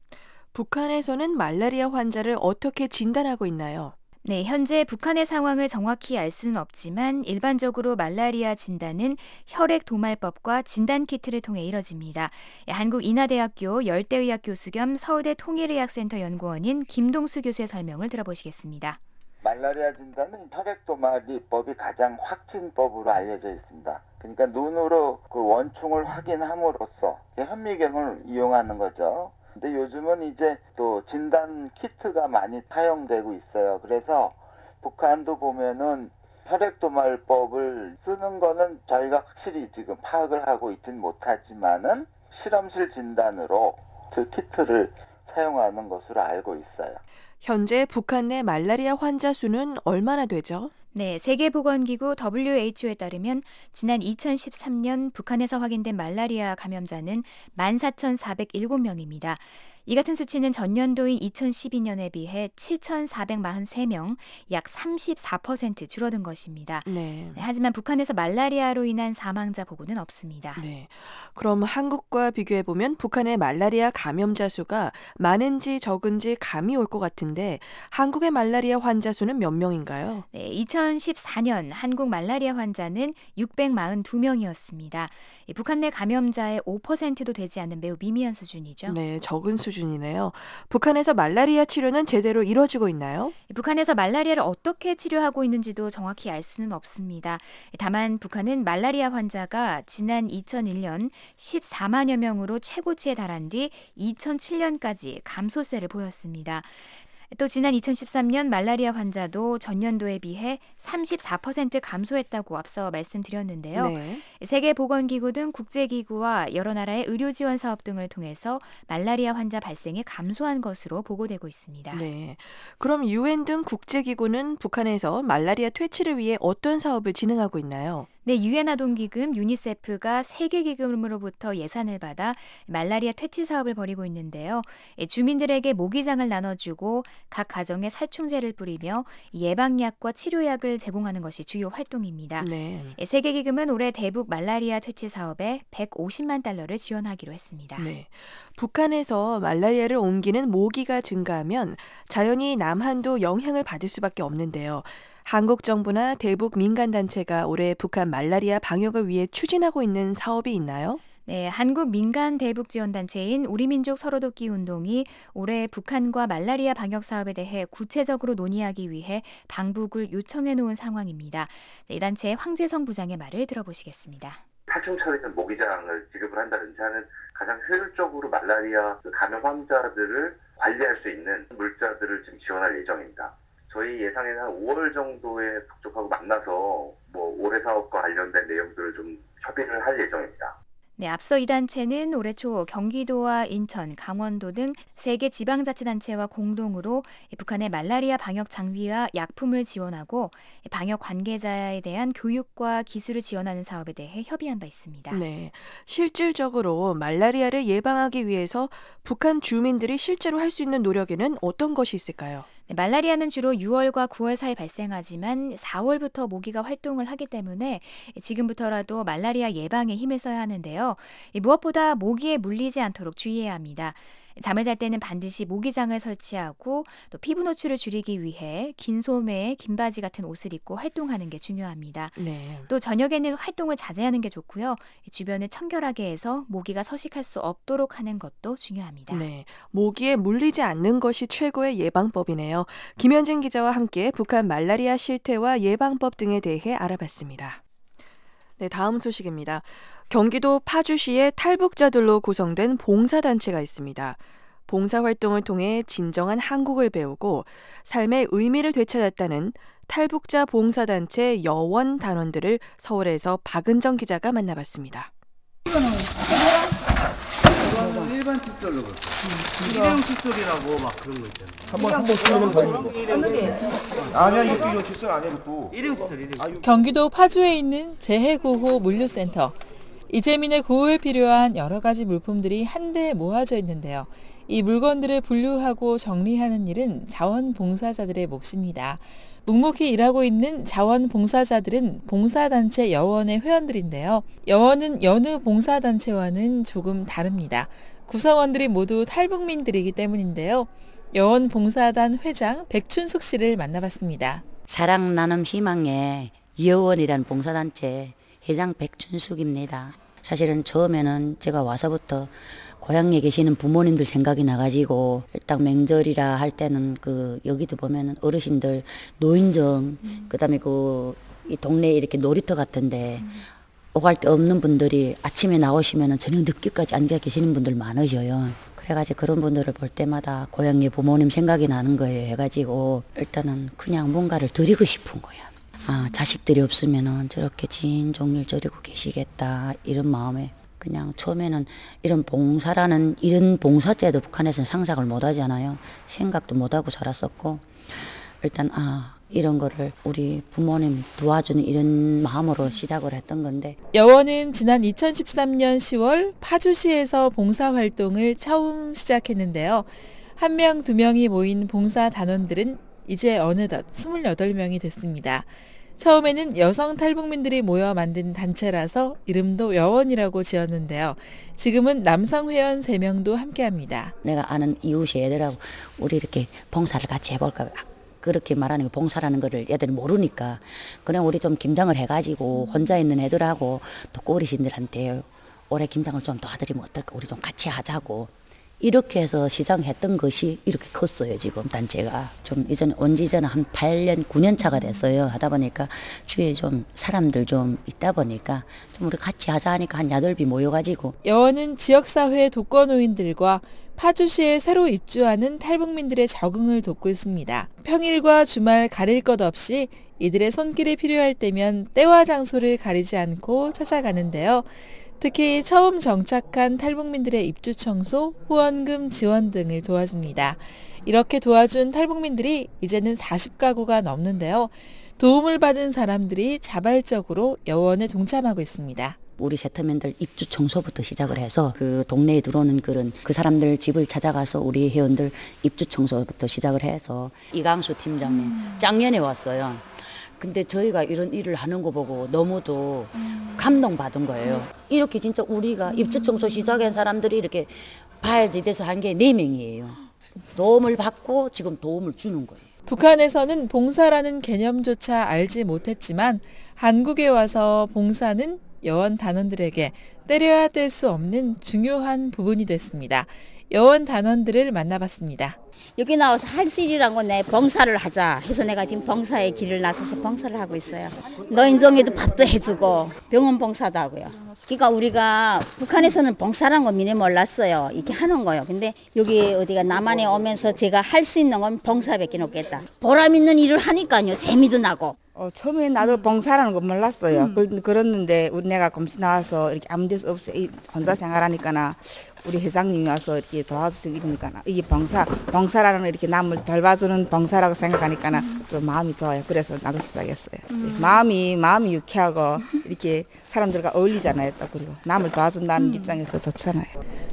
북한에서는 말라리아 환자를 어떻게 진단하고 있나요? 네, 현재 북한의 상황을 정확히 알 수는 없지만 일반적으로 말라리아 진단은 혈액 도말법과 진단키트를 통해 이뤄집니다. 한국인하대학교 열대의학 교수 겸 서울대 통일의학센터 연구원인 김동수 교수의 설명을 들어보시겠습니다. 말라리아 진단은 혈액도말이법이 가장 확진법으로 알려져 있습니다. 그러니까 눈으로 그 원충을 확인함으로써 현미경을 이용하는 거죠. 근데 요즘은 이제 또 진단 키트가 많이 사용되고 있어요. 그래서 북한도 보면은 혈액도말법을 쓰는 거는 저희가 확실히 지금 파악을 하고 있진 못하지만은 실험실 진단으로 그 키트를 사용하는 것으로 알고 있어요. 현재 북한 내 말라리아 환자 수는 얼마나 되죠? 네, 세계보건기구 더블유에이치오에 따르면 지난 이천십삼 년 북한에서 확인된 말라리아 감염자는 만 사천사백칠 명입니다. 이 같은 수치는 전년도인 이천십이 년에 비해 칠천사백사십삼 명, 약 삼십사 퍼센트 줄어든 것입니다. 네. 네, 하지만 북한에서 말라리아로 인한 사망자 보고는 없습니다. 네. 그럼 한국과 비교해보면 북한의 말라리아 감염자 수가 많은지 적은지 감이 올 것 같은데 한국의 말라리아 환자 수는 몇 명인가요? 네, 이천십사 년 한국 말라리아 환자는 육백사십이 명이었습니다. 북한 내 감염자의 오 퍼센트도 되지 않는 매우 미미한 수준이죠. 네, 적은 수준이네요. 북한에서 말라리아 치료는 제대로 이루어지고 있나요? 북한에서 말라리아를 어떻게 치료하고 있는지도 정확히 알 수는 없습니다. 다만 북한은 말라리아 환자가 지난 이천일 년 십사만여 명으로 최고치에 달한 뒤 이천칠 년까지 감소세를 보였습니다. 또 지난 이천십삼 년 말라리아 환자도 전년도에 비해 삼십사 퍼센트 감소했다고 앞서 말씀드렸는데요. 네. 세계보건기구 등 국제기구와 여러 나라의 의료지원 사업 등을 통해서 말라리아 환자 발생이 감소한 것으로 보고되고 있습니다. 네. 그럼 유엔 등 국제기구는 북한에서 말라리아 퇴치를 위해 어떤 사업을 진행하고 있나요? 네, 유엔 아동기금 유니세프가 세계기금으로부터 예산을 받아 말라리아 퇴치 사업을 벌이고 있는데요. 주민들에게 모기장을 나눠주고 각 가정에 살충제를 뿌리며 예방약과 치료약을 제공하는 것이 주요 활동입니다. 네. 세계기금은 올해 대북 말라리아 퇴치 사업에 백오십만 달러를 지원하기로 했습니다. 네. 북한에서 말라리아를 옮기는 모기가 증가하면 자연히 남한도 영향을 받을 수밖에 없는데요. 한국 정부나 대북 민간단체가 올해 북한 말라리아 방역을 위해 추진하고 있는 사업이 있나요? 네, 한국 민간 대북 지원 단체인 우리민족 서로돕기 운동이 올해 북한과 말라리아 방역 사업에 대해 구체적으로 논의하기 위해 방북을 요청해 놓은 상황입니다. 네, 이 단체의 황재성 부장의 말을 들어보시겠습니다. 살충처리된 모기장을 지급을 한다든지 하는 가장 효율적으로 말라리아 감염 환자들을 관리할 수 있는 물자들을 지금 지원할 예정입니다. 저희 예상에는 한 오월 정도에 북쪽하고 만나서 뭐 올해 사업과 관련된 내용들을 좀 협의를 할 예정입니다. 네, 앞서 이 단체는 올해 초 경기도와 인천, 강원도 등 세 개 지방자치단체와 공동으로 북한의 말라리아 방역 장비와 약품을 지원하고 방역 관계자에 대한 교육과 기술을 지원하는 사업에 대해 협의한 바 있습니다. 네, 실질적으로 말라리아를 예방하기 위해서 북한 주민들이 실제로 할 수 있는 노력에는 어떤 것이 있을까요? 네, 말라리아는 주로 유월과 구월 사이 발생하지만 사월부터 모기가 활동을 하기 때문에 지금부터라도 말라리아 예방에 힘을 써야 하는데요. 무엇보다 모기에 물리지 않도록 주의해야 합니다. 잠을 잘 때는 반드시 모기장을 설치하고 또 피부 노출을 줄이기 위해 긴 소매, 긴 바지 같은 옷을 입고 활동하는 게 중요합니다. 네. 또 저녁에는 활동을 자제하는 게 좋고요. 주변을 청결하게 해서 모기가 서식할 수 없도록 하는 것도 중요합니다. 네, 모기에 물리지 않는 것이 최고의 예방법이네요. 김현진 기자와 함께 북한 말라리아 실태와 예방법 등에 대해 알아봤습니다. 네, 다음 소식입니다. 경기도 파주시에 탈북자들로 구성된 봉사단체가 있습니다. 봉사활동을 통해 진정한 한국을 배우고 삶의 의미를 되찾았다는 탈북자 봉사단체 여원 단원들을 서울에서 박은정 기자가 만나봤습니다. 이거는 일반 칫솔로 그렇고 일회용 칫솔이라고 막 그런 거 있잖아요. 한번 한번 쓰면 더 있는 거. 아니야, 이거 일회용 칫솔 아니야, 또. 일회용 칫솔, 일회용. 경기도 파주에 있는 재해구호 물류센터. 이재민의 구호에 필요한 여러 가지 물품들이 한데 모아져 있는데요. 이 물건들을 분류하고 정리하는 일은 자원봉사자들의 몫입니다. 묵묵히 일하고 있는 자원봉사자들은 봉사단체 여원의 회원들인데요. 여원은 여느 봉사단체와는 조금 다릅니다. 구성원들이 모두 탈북민들이기 때문인데요. 여원 봉사단 회장 백춘숙 씨를 만나봤습니다. 사랑 나눔 희망의 여원이라는 봉사단체 회장 백춘숙입니다. 사실은 처음에는 제가 와서부터 고향에 계시는 부모님들 생각이 나가지고 일단 명절이라 할 때는 그 여기도 보면은 어르신들 노인정 음. 그다음에 그 이 동네에 이렇게 놀이터 같은데 음. 오갈 데 없는 분들이 아침에 나오시면은 저녁 늦게까지 앉아 계시는 분들 많으셔요. 그래가지고 그런 분들을 볼 때마다 고향에 부모님 생각이 나는 거예요. 해가지고 일단은 그냥 뭔가를 드리고 싶은 거야. 아, 자식들이 없으면은 저렇게 진종일 저리고 계시겠다 이런 마음에 그냥 처음에는 이런 봉사라는 이런 봉사제도 북한에서는 상상을 못 하잖아요. 생각도 못 하고 살았었고 일단 아 이런 거를 우리 부모님 도와주는 이런 마음으로 시작을 했던 건데 여원은 지난 이천십삼 년 시월 파주시에서 봉사활동을 처음 시작했는데요. 한 명, 두 명이 모인 봉사 단원들은 이제 어느덧 스물여덟 명이 됐습니다. 처음에는 여성 탈북민들이 모여 만든 단체라서 이름도 여원이라고 지었는데요. 지금은 남성 회원 세 명도 함께합니다. 내가 아는 이웃의 애들하고 우리 이렇게 봉사를 같이 해볼까 그렇게 말하는 게 봉사라는 거를 애들이 모르니까 그냥 우리 좀 김장을 해가지고 혼자 있는 애들하고 또 꼬리신들한테 올해 김장을 좀 도와드리면 어떨까 우리 좀 같이 하자고 이렇게 해서 시작했던 것이 이렇게 컸어요. 지금 단체가 좀 이전 온지 저는 한 팔 년, 구 년 차가 됐어요. 하다 보니까 주위에 좀 사람들 좀 있다 보니까 좀 우리 같이 하자 하니까 한 여덟이 모여가지고 여원은 지역사회 독거노인들과 파주시에 새로 입주하는 탈북민들의 적응을 돕고 있습니다. 평일과 주말 가릴 것 없이 이들의 손길이 필요할 때면 때와 장소를 가리지 않고 찾아가는데요. 특히 처음 정착한 탈북민들의 입주 청소, 후원금 지원 등을 도와줍니다. 이렇게 도와준 탈북민들이 이제는 사십 가구가 넘는데요. 도움을 받은 사람들이 자발적으로 여원에 동참하고 있습니다. 우리 세터맨들 입주 청소부터 시작을 해서 그 동네에 들어오는 그런 그 사람들 집을 찾아가서 우리 회원들 입주 청소부터 시작을 해서 이강수 팀장님 음. 작년에 왔어요. 근데 저희가 이런 일을 하는 거 보고 너무도 음. 감동받은 거예요. 이렇게 진짜 우리가 입주 청소 시작한 사람들이 이렇게 발 디뎌서 한 게 네 명이에요. 도움을 받고 지금 도움을 주는 거예요. 북한에서는 봉사라는 개념조차 알지 못했지만 한국에 와서 봉사는 여원 단원들에게 때려야 뗄 수 없는 중요한 부분이 됐습니다. 여원 단원들을 만나봤습니다. 여기 나와서 할 수 일이란 건 내 봉사를 하자 해서 내가 지금 봉사의 길을 나서서 봉사를 하고 있어요. 노인정에도 밥도 해주고 병원 봉사도 하고요. 그러니까 우리가 북한에서는 봉사란 거 미리 몰랐어요. 이렇게 하는 거예요. 근데 여기 어디가 남한에 오면서 제가 할 수 있는 건 봉사밖에 없겠다. 보람 있는 일을 하니까요. 재미도 나고. 어, 처음에 나도 봉사라는 거 몰랐어요. 음. 그랬는데 우리 내가 검시 나와서 이렇게 아무 데서 없어 혼자 생활하니까나 우리 회장님이 와서 이렇게 도와주시고 이러니까 이게 봉사, 봉사라는 거 이렇게 남을 돌봐주는 봉사라고 생각하니까나 좀 마음이 좋아요. 그래서 나도 시작했어요. 음. 마음이 마음이 유쾌하고 이렇게 사람들과 어울리잖아요. 또 그리고 남을 도와준다는 음. 입장에서 좋잖아요.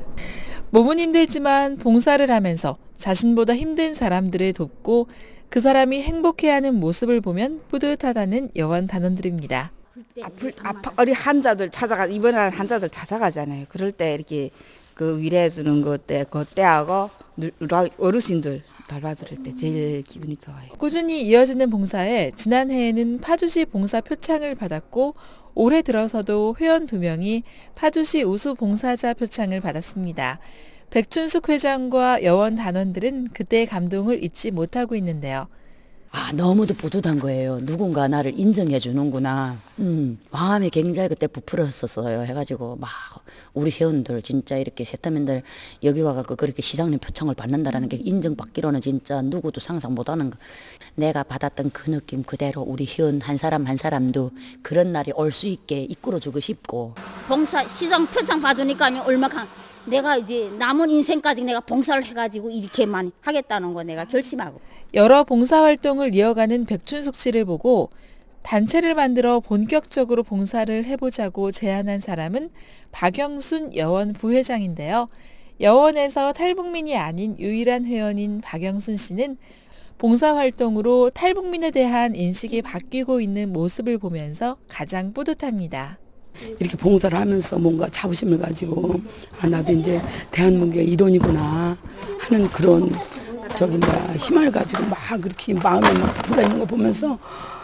몸은 힘들지만 봉사를 하면서 자신보다 힘든 사람들을 돕고 그 사람이 행복해하는 모습을 보면 뿌듯하다는 여원 단원들입니다. 아플, 아파, 어리 환자들 찾아가, 입원하는 환자들 찾아가잖아요. 그럴 때 이렇게 그 위로해 주는 그때 그때하고 어르신들 돌봐드릴 때 제일 기분이 좋아요. 꾸준히 이어지는 봉사에 지난해에는 파주시 봉사 표창을 받았고 올해 들어서도 회원 두 명이 파주시 우수 봉사자 표창을 받았습니다. 백춘숙 회장과 여원 단원들은 그때의 감동을 잊지 못하고 있는데요. 아, 너무도 뿌듯한 거예요. 누군가 나를 인정해 주는구나. 음, 마음이 굉장히 그때 부풀었었어요. 해가지고 막 우리 회원들 진짜 이렇게 세터맨들 여기 와갖고 그렇게 시장님 표창을 받는다라는 게 인정받기로는 진짜 누구도 상상 못하는 거. 내가 받았던 그 느낌 그대로 우리 회원 한 사람 한 사람도 그런 날이 올 수 있게 이끌어주고 싶고. 봉사 시장 표창 받으니까 얼마나 내가 이제 남은 인생까지 내가 봉사를 해가지고 이렇게 많이 하겠다는 거 내가 결심하고. 여러 봉사활동을 이어가는 백춘숙 씨를 보고 단체를 만들어 본격적으로 봉사를 해보자고 제안한 사람은 박영순 여원 부회장인데요. 여원에서 탈북민이 아닌 유일한 회원인 박영순 씨는 봉사활동으로 탈북민에 대한 인식이 바뀌고 있는 모습을 보면서 가장 뿌듯합니다. 이렇게 봉사를 하면서 뭔가 자부심을 가지고 아 나도 이제 대한민국의 일원이구나 하는 그런 저기 뭐야 힘을 가지고 막 그렇게 마음에 막 불어 있는 거 보면서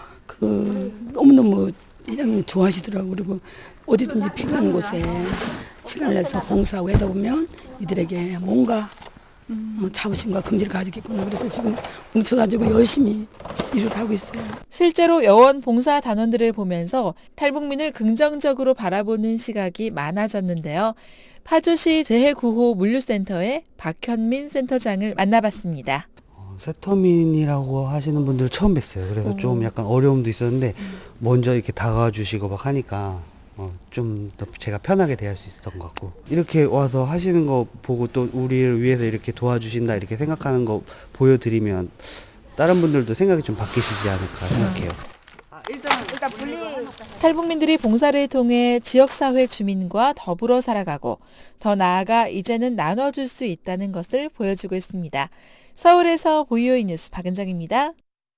그 너무너무 회장님이 좋아하시더라고. 그리고 어디든지 필요한 곳에 시간을 내서 봉사하고 하다 보면 이들에게 뭔가 어, 자부심과 긍지를 가지겠구나. 그래서 지금 뭉쳐가지고 열심히 일을 하고 있어요. 실제로 여원 봉사 단원들을 보면서 탈북민을 긍정적으로 바라보는 시각이 많아졌는데요. 파주시 재해구호 물류센터의 박현민 센터장을 만나봤습니다. 세터민이라고 하시는 분들 처음 뵀어요. 그래서 오. 좀 약간 어려움도 있었는데 먼저 이렇게 다가와 주시고 막 하니까 어, 좀 더 제가 편하게 대할 수 있었던 것 같고 이렇게 와서 하시는 거 보고 또 우리를 위해서 이렇게 도와주신다 이렇게 생각하는 거 보여드리면 다른 분들도 생각이 좀 바뀌시지 않을까 생각해요. 일단 일단 분리. 탈북민들이 봉사를 통해 지역사회 주민과 더불어 살아가고 더 나아가 이제는 나눠줄 수 있다는 것을 보여주고 있습니다. 서울에서 보이오이 뉴스 박은정입니다.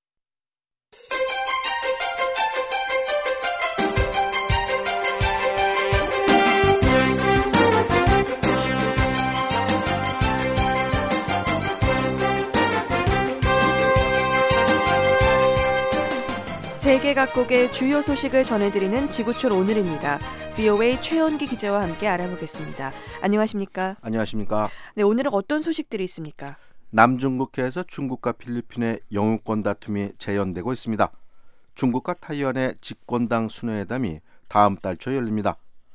세계 각국의 주요 소식을 전해드리는 지구촌 오늘입니다. 브이오에이 최원기 기자와 함께 알아보겠습니다. 안녕하십니까? 안녕하십니까? 네, 오늘은 어떤 소식들이 있습니까? 남중국해에서 중국과 필리핀의 영유권 다툼이 재연되고 있습니다. 중국과 타이완의 집권당 순회회담이 다음 달 초 열립니다.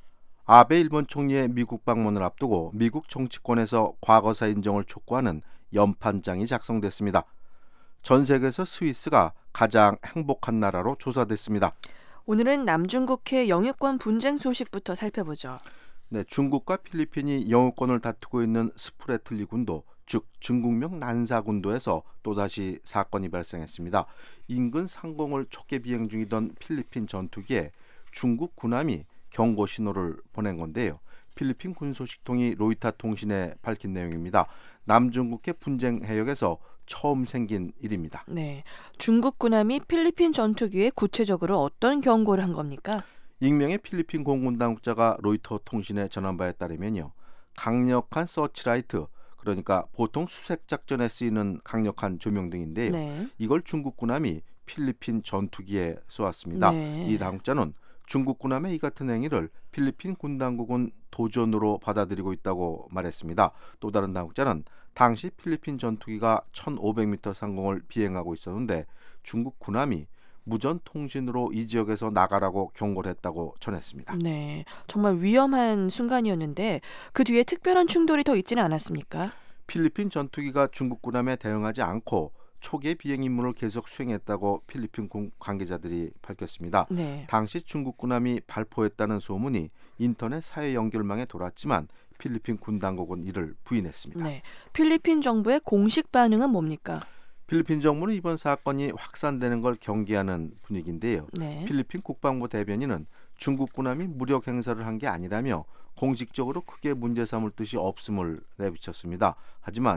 아베 일본 총리의 미국 방문을 앞두고 미국 정치권에서 과거사 인정을 촉구하는 연판장이 작성됐습니다. 전 세계에서 스위스가 가장 행복한 나라로 조사됐습니다. 오늘은 남중국해 영유권 분쟁 소식부터 살펴보죠. 네, 중국과 필리핀이 영유권을 다투고 있는 스프레틀리 군도, 즉 중국명 난사군도에서 또다시 사건이 발생했습니다. 인근 상공을 초계 비행 중이던 필리핀 전투기에 중국 군함이 경고 신호를 보낸 건데요. 필리핀 군소식통이 로이터 통신에 밝힌 내용입니다. 남중국해 분쟁 해역에서 처음 생긴 일입니다. 네, 중국 군함이 필리핀 전투기에 구체적으로 어떤 경고를 한 겁니까? 익명의 필리핀 공군 당국자가 로이터 통신에 전한 바에 따르면요. 강력한 서치라이트, 그러니까 보통 수색 작전에 쓰이는 강력한 조명등인데요. 네. 이걸 중국 군함이 필리핀 전투기에 쏘았습니다. 네. 이 당국자는 중국 군함의 이 같은 행위를 필리핀 군 당국은 도전으로 받아들이고 있다고 말했습니다. 또 다른 당국자는 당시 필리핀 전투기가 천오백 미터 상공을 비행하고 있었는데 중국 군함이 무전 통신으로 이 지역에서 나가라고 경고를 했다고 전했습니다. 네, 정말 위험한 순간이었는데 그 뒤에 특별한 충돌이 더 있지는 않았습니까? 필리핀 전투기가 중국 군함에 대응하지 않고 초계 비행 임무를 계속 수행했다고 필리핀 군 관계자들이 밝혔습니다. 네. 당시 중국 군함이 발포했다는 소문이 인터넷 사회 연결망에 돌았지만 필리핀 군 당국은 이를 부인했습니다. 네, 필리핀 정부의 공식 반응은 뭡니까? 필리핀 정부는 이번 사건이 확산되는 걸 경계하는 분위기인데요. 네. 필리핀 국방부 대변인은 중국 군함이 무력 행사를 한 게 아니라며 공식적으로 크게 문제 삼을 뜻이 없음을 내비쳤습니다. 하지만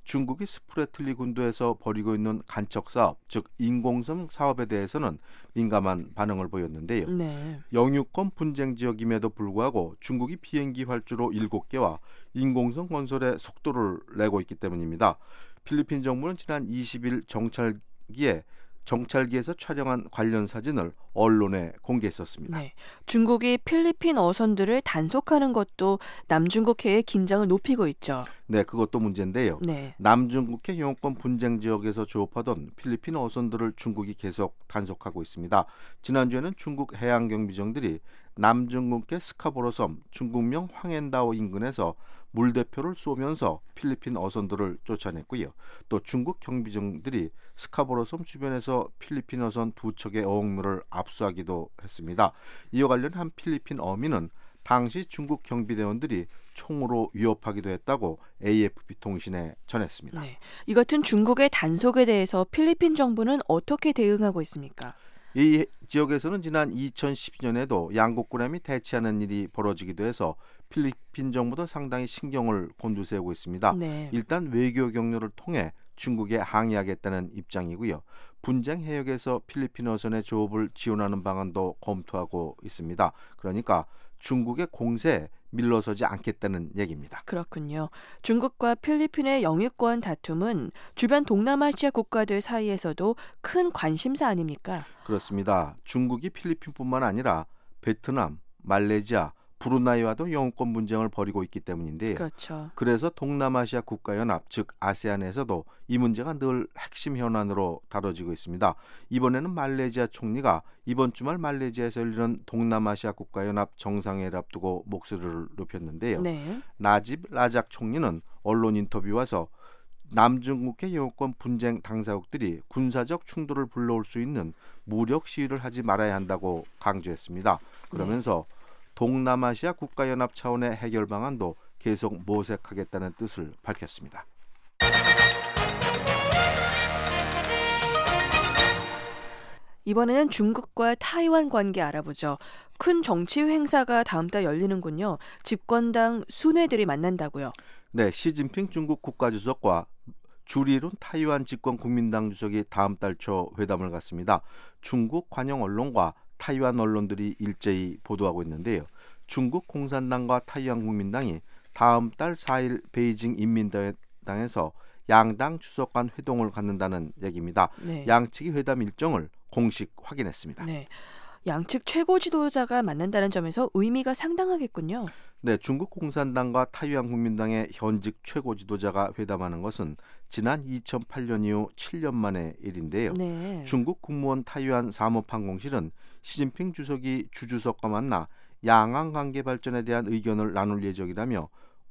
중국이 스프레틀리 군도에서 벌이고 있는 간척 사업, 즉 인공섬 사업에 대해서는 민감한 반응을 보였는데요. 네. 영유권 분쟁 지역임에도 불구하고 중국이 비행기 활주로 일곱 개와 인공섬 건설에 속도를 내고 있기 때문입니다. 필리핀 정부는 지난 이십 일 정찰기에 정찰기에서 촬영한 관련 사진을 언론에 공개했었습니다. 네. 중국이 필리핀 어선들을 단속하는 것도 남중국해의 긴장을 높이고 있죠. 네, 그것도 문제인데요. 네. 남중국해 영유권 분쟁 지역에서 조업하던 필리핀 어선들을 중국이 계속 단속하고 있습니다. 지난주에는 중국 해양경비정들이 남중국해 스카보로 섬 중국명 황앤다오 인근에서 물대포를 쏘면서 필리핀 어선들을 쫓아냈고요. 또 중국 경비정들이 스카보로 섬 주변에서 필리핀 어선 두 척의 어업물을 압수하기도 했습니다. 이와 관련 한 필리핀 어민은 당시 중국 경비대원들이 총으로 위협하기도 했다고 에이에프피 통신에 전했습니다. 네. 이 같은 중국의 단속에 대해서 필리핀 정부는 어떻게 대응하고 있습니까? 이 지역에서는 지난 이천십이 년에도 양국군함이 대치하는 일이 벌어지기도 해서 필리핀 정부도 상당히 신경을 곤두세우고 있습니다. 네. 일단 외교 경로를 통해 중국에 항의하겠다는 입장이고요. 분쟁 해역에서 필리핀 어선의 조업을 지원하는 방안도 검토하고 있습니다. 그러니까 중국의 공세에 밀러서지 않겠다는 얘기입니다. 그렇군요. 중국과 필리핀의 영유권 다툼은 주변 동남아시아 국가들 사이에서도 큰 관심사 아닙니까? 그렇습니다. 중국이 필리핀뿐만 아니라 베트남, 말레이시아, 브루나이와도 영유권 분쟁을 벌이고 있기 때문인데요. 그렇죠. 그래서 동남아시아 국가연합, 즉 아세안에서도 이 문제가 늘 핵심 현안으로 다뤄지고 있습니다. 이번에는 말레이시아 총리가 이번 주말 말레이시아에서 열리는 동남아시아 국가연합 정상회의를 앞두고 목소리를 높였는데요. 네. 나집 라작 총리는 언론 인터뷰 와서 남중국해 영유권 분쟁 당사국들이 군사적 충돌을 불러올 수 있는 무력 시위를 하지 말아야 한다고 강조했습니다. 그러면서 네. 동남아시아 국가연합 차원의 해결 방안도 계속 모색하겠다는 뜻을 밝혔습니다. 이번에는 중국과 타이완 관계 알아보죠. 큰 정치 행사가 다음 달 열리는군요. 집권당 순회들이 만난다고요. 네, 시진핑 중국 국가주석과 주리룬 타이완 집권 국민당 주석이 다음 달 초 회담을 갖습니다. 중국 관영 언론과 타이완 언론들이 일제히 보도하고 있는데요. 중국 공산당과 타이완 국민당이 다음 달 사 일 베이징 인민대회당에서 양당 주석 간 회동을 갖는다는 얘기입니다. 네. 양측이 회담 일정을 공식 확인했습니다. 네. 양측 최고 지도자가 만난다는 점에서 의미가 상당하겠군요. 네, 중국 공산당과 타이완 국민당의 현직 최고 지도자가 회담하는 것은 지난 이천팔 년 이후 칠 년 만의 일인데요. 네. 중국 국무원 타이완 사무판공실은 시진핑 주석이 주 주석과 만나 양안 관계 발전에 대한 의견을 나눌 예정이라며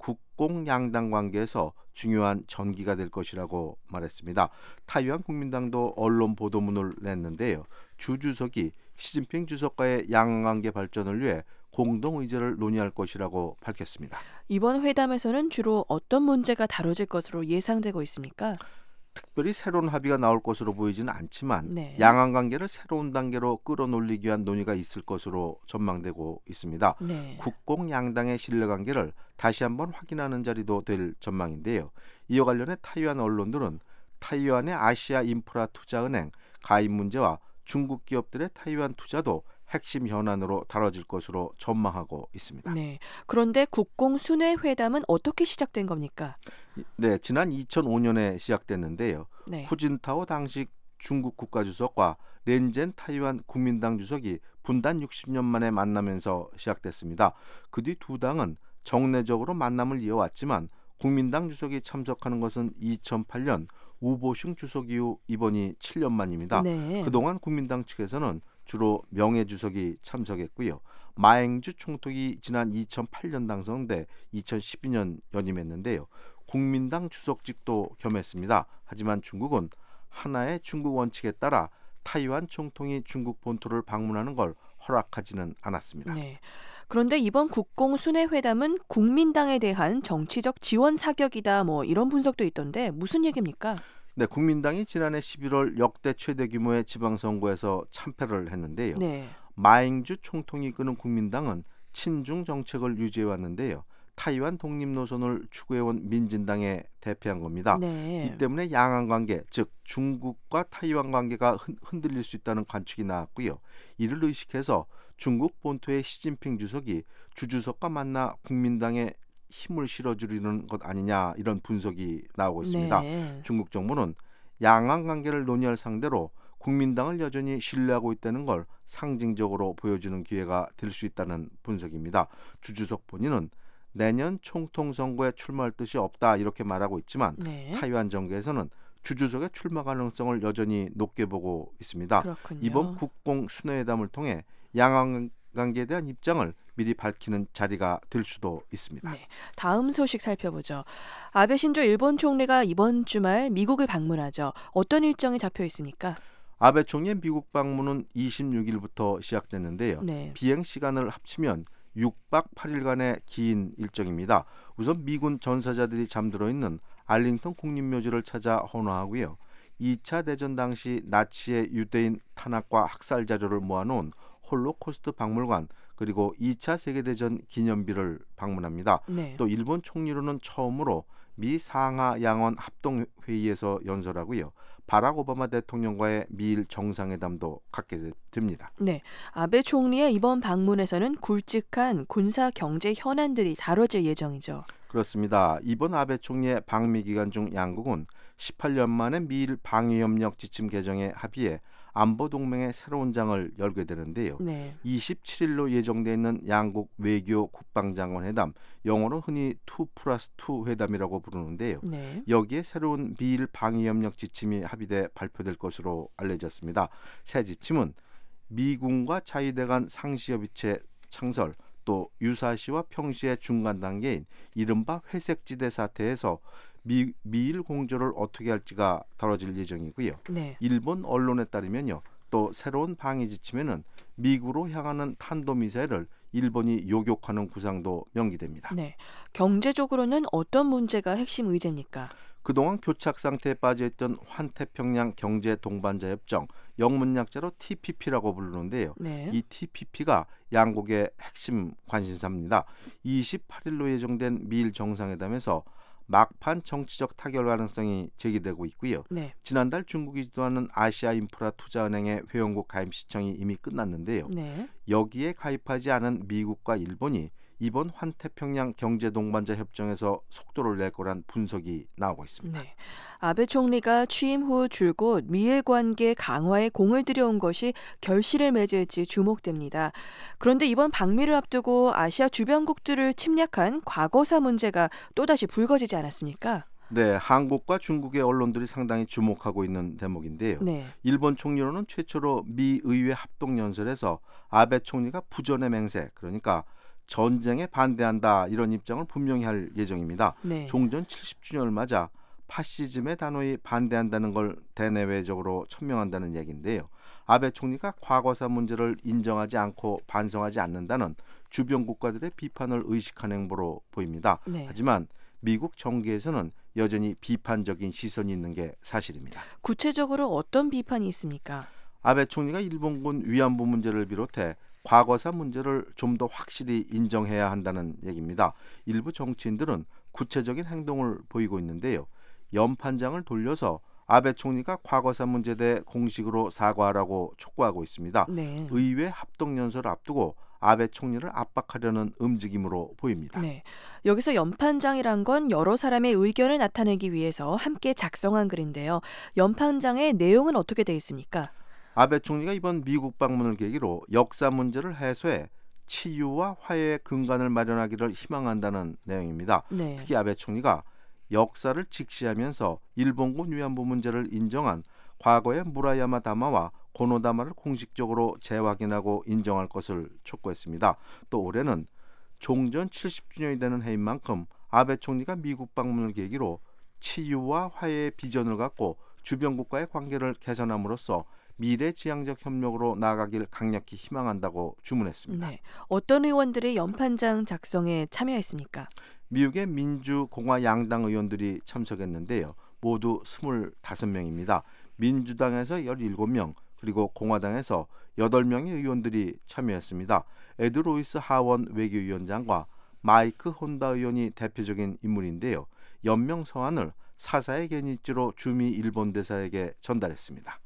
국공 양당 관계에서 중요한 전기가 될 것이라고 말했습니다. 타이완 국민당도 언론 보도문을 냈는데요. 주 주석이 시진핑 주석과의 양안 관계 발전을 위해 공동 의제를 논의할 것이라고 밝혔습니다. 이번 회담에서는 주로 어떤 문제가 다뤄질 것으로 예상되고 있습니까? 특별히 새로운 합의가 나올 것으로 보이지는 않지만 네. 양안 관계를 새로운 단계로 끌어올리기 위한 논의가 있을 것으로 전망되고 있습니다. 네. 국공 양당의 신뢰관계를 다시 한번 확인하는 자리도 될 전망인데요. 이와 관련해 타이완 언론들은 타이완의 아시아 인프라 투자은행 가입 문제와 중국 기업들의 타이완 투자도 핵심 현안으로 다뤄질 것으로 전망하고 있습니다. 네. 그런데 국공 순회 회담은 어떻게 시작된 겁니까? 네, 지난 이천오 년에 시작됐는데요. 네. 후진타오 당시 중국 국가주석과 렌젠 타이완 국민당 주석이 분단 육십 년 만에 만나면서 시작됐습니다. 그 뒤 두 당은 정례적으로 만남을 이어왔지만 국민당 주석이 참석하는 것은 이천팔 년 우보슝 주석 이후 이번이 칠 년 만입니다. 네. 그동안 국민당 측에서는 주로 명예주석이 참석했고요. 마eng주 총독이 지난 이천팔 년 당선돼 이천십이 년 연임했는데요. 국민당 주석직도 겸했습니다. 하지만 중국은 하나의 중국 원칙에 따라 타이완 총통이 중국 본토를 방문하는 걸 허락하지는 않았습니다. 네. 그런데 이번 국공 순회 회담은 국민당에 대한 정치적 지원 사격이다, 뭐 이런 분석도 있던데 무슨 얘기입니까? 네, 국민당이 지난해 십일월 역대 최대 규모의 지방선거에서 참패를 했는데요. 네. 마eng주 총통이 이끄는 국민당은 친중 정책을 유지해왔는데요. 타이완 독립 노선을 추구해온 민진당에 대표한 겁니다. 네. 이 때문에 양안 관계, 즉 중국과 타이완 관계가 흔들릴 수 있다는 관측이 나왔고요. 이를 의식해서 중국 본토의 시진핑 주석이 주 주석과 만나 국민당에 힘을 실어주려는 것 아니냐 이런 분석이 나오고 있습니다. 네. 중국 정부는 양안 관계를 논의할 상대로 국민당을 여전히 신뢰하고 있다는 걸 상징적으로 보여주는 기회가 될 수 있다는 분석입니다. 주 주석 본인은 내년 총통 선거에 출마할 뜻이 없다 이렇게 말하고 있지만 네. 타이완 정계에서는 주 주석의 출마 가능성을 여전히 높게 보고 있습니다. 그렇군요. 이번 국공 순회회담을 통해 양안 관계에 대한 입장을 미리 밝히는 자리가 될 수도 있습니다. 네, 다음 소식 살펴보죠. 아베 신조 일본 총리가 이번 주말 미국을 방문하죠. 어떤 일정이 잡혀 있습니까? 아베 총리의 미국 방문은 이십육 일부터 시작됐는데요. 네. 비행 시간을 합치면 육 박 팔 일간의 긴 일정입니다. 우선 미군 전사자들이 잠들어 있는 알링턴 국립묘지를 찾아 헌화하고요. 이 차 대전 당시 나치의 유대인 탄압과 학살 자료를 모아놓은 홀로코스트 박물관, 그리고 이 차 세계대전 기념비를 방문합니다. 네. 또 일본 총리로는 처음으로 미 상하 양원 합동회의에서 연설하고요. 바락 오바마 대통령과의 미일 정상회담도 갖게 됩니다. 네, 아베 총리의 이번 방문에서는 굵직한 군사 경제 현안들이 다뤄질 예정이죠. 그렇습니다. 이번 아베 총리의 방미 기간 중 양국은 십팔 년 만에 미일 방위협력 지침 개정에 합의해 안보 동맹의 새로운 장을 열게 되는데요. 네. 이십칠 일로 예정돼 있는 양국 외교 국방장관 회담, 영어로 흔히 투 플러스 투 회담이라고 부르는데요. 네. 여기에 새로운 미일 방위협력 지침이 합의돼 발표될 것으로 알려졌습니다. 새 지침은 미군과 자위대 간 상시협의체 창설, 또 유사시와 평시의 중간 단계인 이른바 회색지대 사태에서 미, 미일 공조를 어떻게 할지가 다뤄질 예정이고요. 네. 일본 언론에 따르면요, 또 새로운 방위 지침에는 미국으로 향하는 탄도미사일을 일본이 요격하는 구상도 명기됩니다. 네. 경제적으로는 어떤 문제가 핵심 의제입니까? 그동안 교착 상태에 빠져있던 환태평양 경제 동반자 협정, 영문 약자로 티피피라고 부르는데요. 네. 이 티피피가 양국의 핵심 관심사입니다. 이십팔 일로 예정된 미일 정상회담에서 막판 정치적 타결 가능성이 제기되고 있고요. 네. 지난달 중국이 주도하는 아시아 인프라 투자은행의 회원국 가입 시청이 이미 끝났는데요. 네. 여기에 가입하지 않은 미국과 일본이 이번 환태평양 경제 동반자 협정에서 속도를 낼 거란 분석이 나오고 있습니다. 네. 아베 총리가 취임 후 줄곧 미일 관계 강화에 공을 들여온 것이 결실을 맺을지 주목됩니다. 그런데 이번 방미를 앞두고 아시아 주변국들을 침략한 과거사 문제가 또다시 불거지지 않았습니까? 네, 한국과 중국의 언론들이 상당히 주목하고 있는 대목인데요. 네. 일본 총리로는 최초로 미 의회 합동 연설에서 아베 총리가 부전의 맹세, 그러니까 전쟁에 반대한다 이런 입장을 분명히 할 예정입니다. 네. 종전 칠십 주년을 맞아 파시즘에 단호히 반대한다는 걸 대내외적으로 천명한다는 얘기인데요. 아베 총리가 과거사 문제를 인정하지 않고 반성하지 않는다는 주변 국가들의 비판을 의식한 행보로 보입니다. 네. 하지만 미국 정계에서는 여전히 비판적인 시선이 있는 게 사실입니다. 구체적으로 어떤 비판이 있습니까? 아베 총리가 일본군 위안부 문제를 비롯해 과거사 문제를 좀 더 확실히 인정해야 한다는 얘기입니다. 일부 정치인들은 구체적인 행동을 보이고 있는데요. 연판장을 돌려서 아베 총리가 과거사 문제에 대해 공식으로 사과하라고 촉구하고 있습니다. 네. 의회 합동연설을 앞두고 아베 총리를 압박하려는 움직임으로 보입니다. 네. 여기서 연판장이란 건 여러 사람의 의견을 나타내기 위해서 함께 작성한 글인데요. 연판장의 내용은 어떻게 되어 있습니까? 아베 총리가 이번 미국 방문을 계기로 역사 문제를 해소해 치유와 화해의 근간을 마련하기를 희망한다는 내용입니다. 네. 특히 아베 총리가 역사를 직시하면서 일본군 위안부 문제를 인정한 과거의 무라야마 다마와 고노다마를 공식적으로 재확인하고 인정할 것을 촉구했습니다. 또 올해는 종전 칠십 주년이 되는 해인 만큼 아베 총리가 미국 방문을 계기로 치유와 화해의 비전을 갖고 주변 국가의 관계를 개선함으로써 미래지향적 협력으로 나아가길 강력히 희망한다고 주문했습니다. 네. 어떤 의원들이 연판장 작성에 참여했습니까? 미국의 민주공화 양당 의원들이 참석했는데요. 모두 스물다섯 명입니다. 민주당에서 열일곱 명, 그리고 공화당에서 여덟 명의 의원들이 참여했습니다. 에드 로이스 하원 외교위원장과 마이크 혼다 의원이 대표적인 인물인데요. 연명 서한을 사사의 견일지로 주미 일본 대사에게 전달했습니다.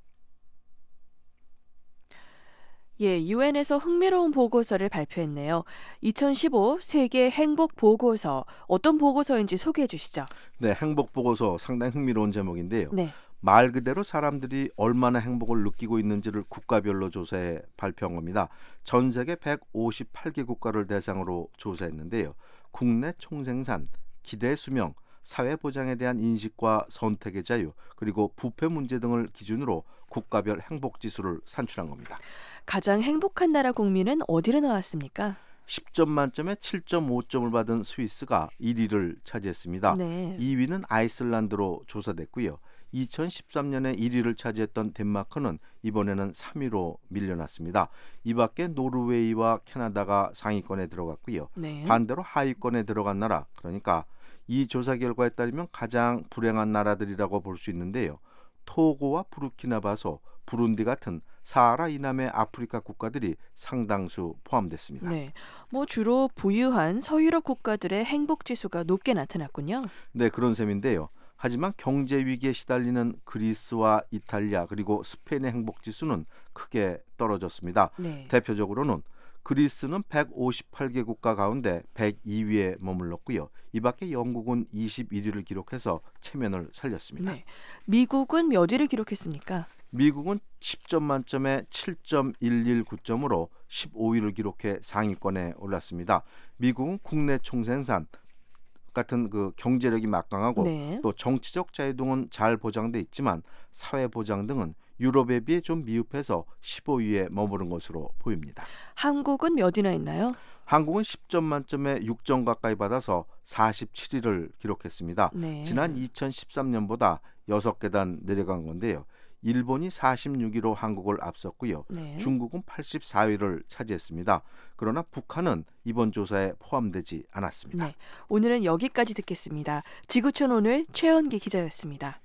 예, 유엔에서 흥미로운 보고서를 발표했네요. 이천십오 세계 행복 보고서, 어떤 보고서인지 소개해 주시죠. 네, 행복 보고서 상당히 흥미로운 제목인데요. 네. 말 그대로 사람들이 얼마나 행복을 느끼고 있는지를 국가별로 조사해 발표한 겁니다. 전 세계 백오십팔 개 국가를 대상으로 조사했는데요. 국내 총생산, 기대 수명, 사회보장에 대한 인식과 선택의 자유, 그리고 부패 문제 등을 기준으로 국가별 행복지수를 산출한 겁니다. 가장 행복한 나라 국민은 어디로 나왔습니까? 십 점 만점에 칠 점 오 점을 받은 스위스가 일 위를 차지했습니다. 네. 이 위는 아이슬란드로 조사됐고요. 이천십삼 년에 일 위를 차지했던 덴마크는 이번에는 삼 위로 밀려났습니다. 이 밖에 노르웨이와 캐나다가 상위권에 들어갔고요. 네. 반대로 하위권에 들어간 나라, 그러니까 이 조사 결과에 따르면 가장 불행한 나라들이라고 볼 수 있는데요. 토고와 부르키나바소, 부룬디 같은 사하라 이남의 아프리카 국가들이 상당수 포함됐습니다. 네, 뭐 주로 부유한 서유럽 국가들의 행복 지수가 높게 나타났군요. 네, 그런 셈인데요. 하지만 경제 위기에 시달리는 그리스와 이탈리아 그리고 스페인의 행복 지수는 크게 떨어졌습니다. 네. 대표적으로는 그리스는 백오십팔 개 국가 가운데 백이 위에 머물렀고요. 이 밖에 영국은 이십일 위를 기록해서 체면을 살렸습니다. 네. 미국은 몇 위를 기록했습니까? 미국은 십 점 만점에 칠 점 일일구 점으로 십오 위를 기록해 상위권에 올랐습니다. 미국은 국내 총생산 같은 그 경제력이 막강하고 네. 또 정치적 자유 등은 잘 보장돼 있지만 사회 보장 등은 유럽에 비해 좀 미흡해서 십오 위에 머무른 것으로 보입니다. 한국은 몇 위나 있나요? 한국은 십 점 만점에 육 점 가까이 받아서 사십칠 위를 기록했습니다. 네. 지난 이천십삼 년보다 여섯 계단 내려간 건데요. 일본이 사십육 위로 한국을 앞섰고요. 네. 중국은 팔십사 위를 차지했습니다. 그러나 북한은 이번 조사에 포함되지 않았습니다. 네. 오늘은 여기까지 듣겠습니다. 지구촌 오늘 최원기 기자였습니다.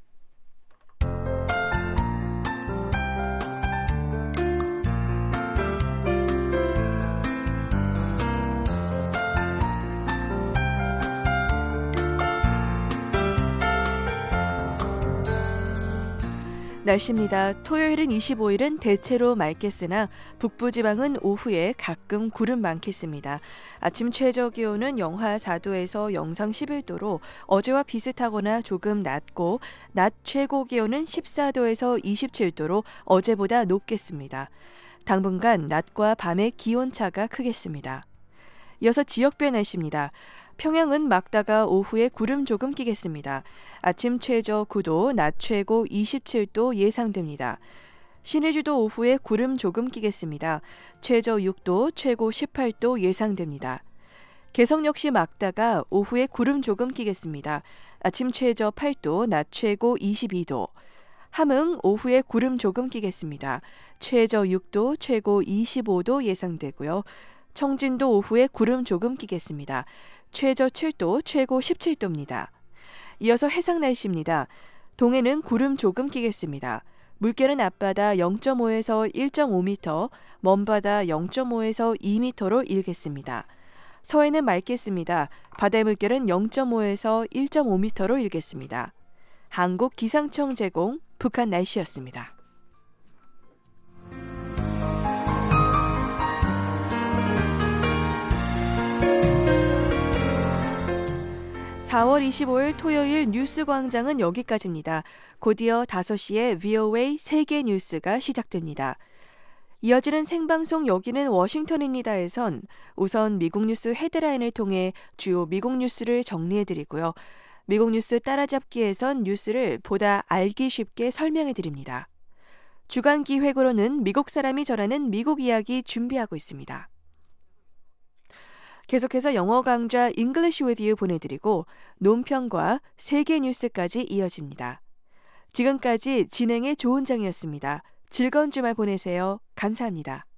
날씨입니다. 토요일은 이십오 일은 대체로 맑겠으나 북부지방은 오후에 가끔 구름 많겠습니다. 아침 최저 기온은 영하 사 도에서 영상 십일 도로 어제와 비슷하거나 조금 낮고 낮 최고 기온은 십사 도에서 이십칠 도로 어제보다 높겠습니다. 당분간 낮과 밤의 기온차가 크겠습니다. 이어서 지역별 날씨입니다. 평양은 맑다가 오후에 구름 조금 끼겠습니다. 아침 최저 구 도, 낮 최고 이십칠 도 예상됩니다. 신의주도 오후에 구름 조금 끼겠습니다. 최저 육 도, 최고 십팔 도 예상됩니다. 개성 역시 맑다가 오후에 구름 조금 끼겠습니다. 아침 최저 팔 도, 낮 최고 이십이 도. 함흥 오후에 구름 조금 끼겠습니다. 최저 육 도, 최고 이십오 도 예상되고요. 청진도 오후에 구름 조금 끼겠습니다. 최저 칠 도, 최고 십칠 도입니다. 이어서 해상 날씨입니다. 동해는 구름 조금 끼겠습니다. 물결은 앞바다 영 점 오에서 일 점 오 미터, 먼바다 영 점 오에서 이 미터로 일겠습니다. 서해는 맑겠습니다. 바다의 물결은 영 점 오에서 일 점 오 미터로 일겠습니다. 한국 기상청 제공 북한 날씨였습니다. 사월 이십오일 토요일 뉴스광장은 여기까지입니다. 곧이어 다섯 시에 브이오에이 세계 뉴스가 시작됩니다. 이어지는 생방송 여기는 워싱턴입니다에선 우선 미국 뉴스 헤드라인을 통해 주요 미국 뉴스를 정리해드리고요. 미국 뉴스 따라잡기에선 뉴스를 보다 알기 쉽게 설명해드립니다. 주간 기획으로는 미국 사람이 전하는 미국 이야기 준비하고 있습니다. 계속해서 영어 강좌 English with you 보내드리고 논평과 세계 뉴스까지 이어집니다. 지금까지 진행의 조은정이었습니다. 즐거운 주말 보내세요. 감사합니다.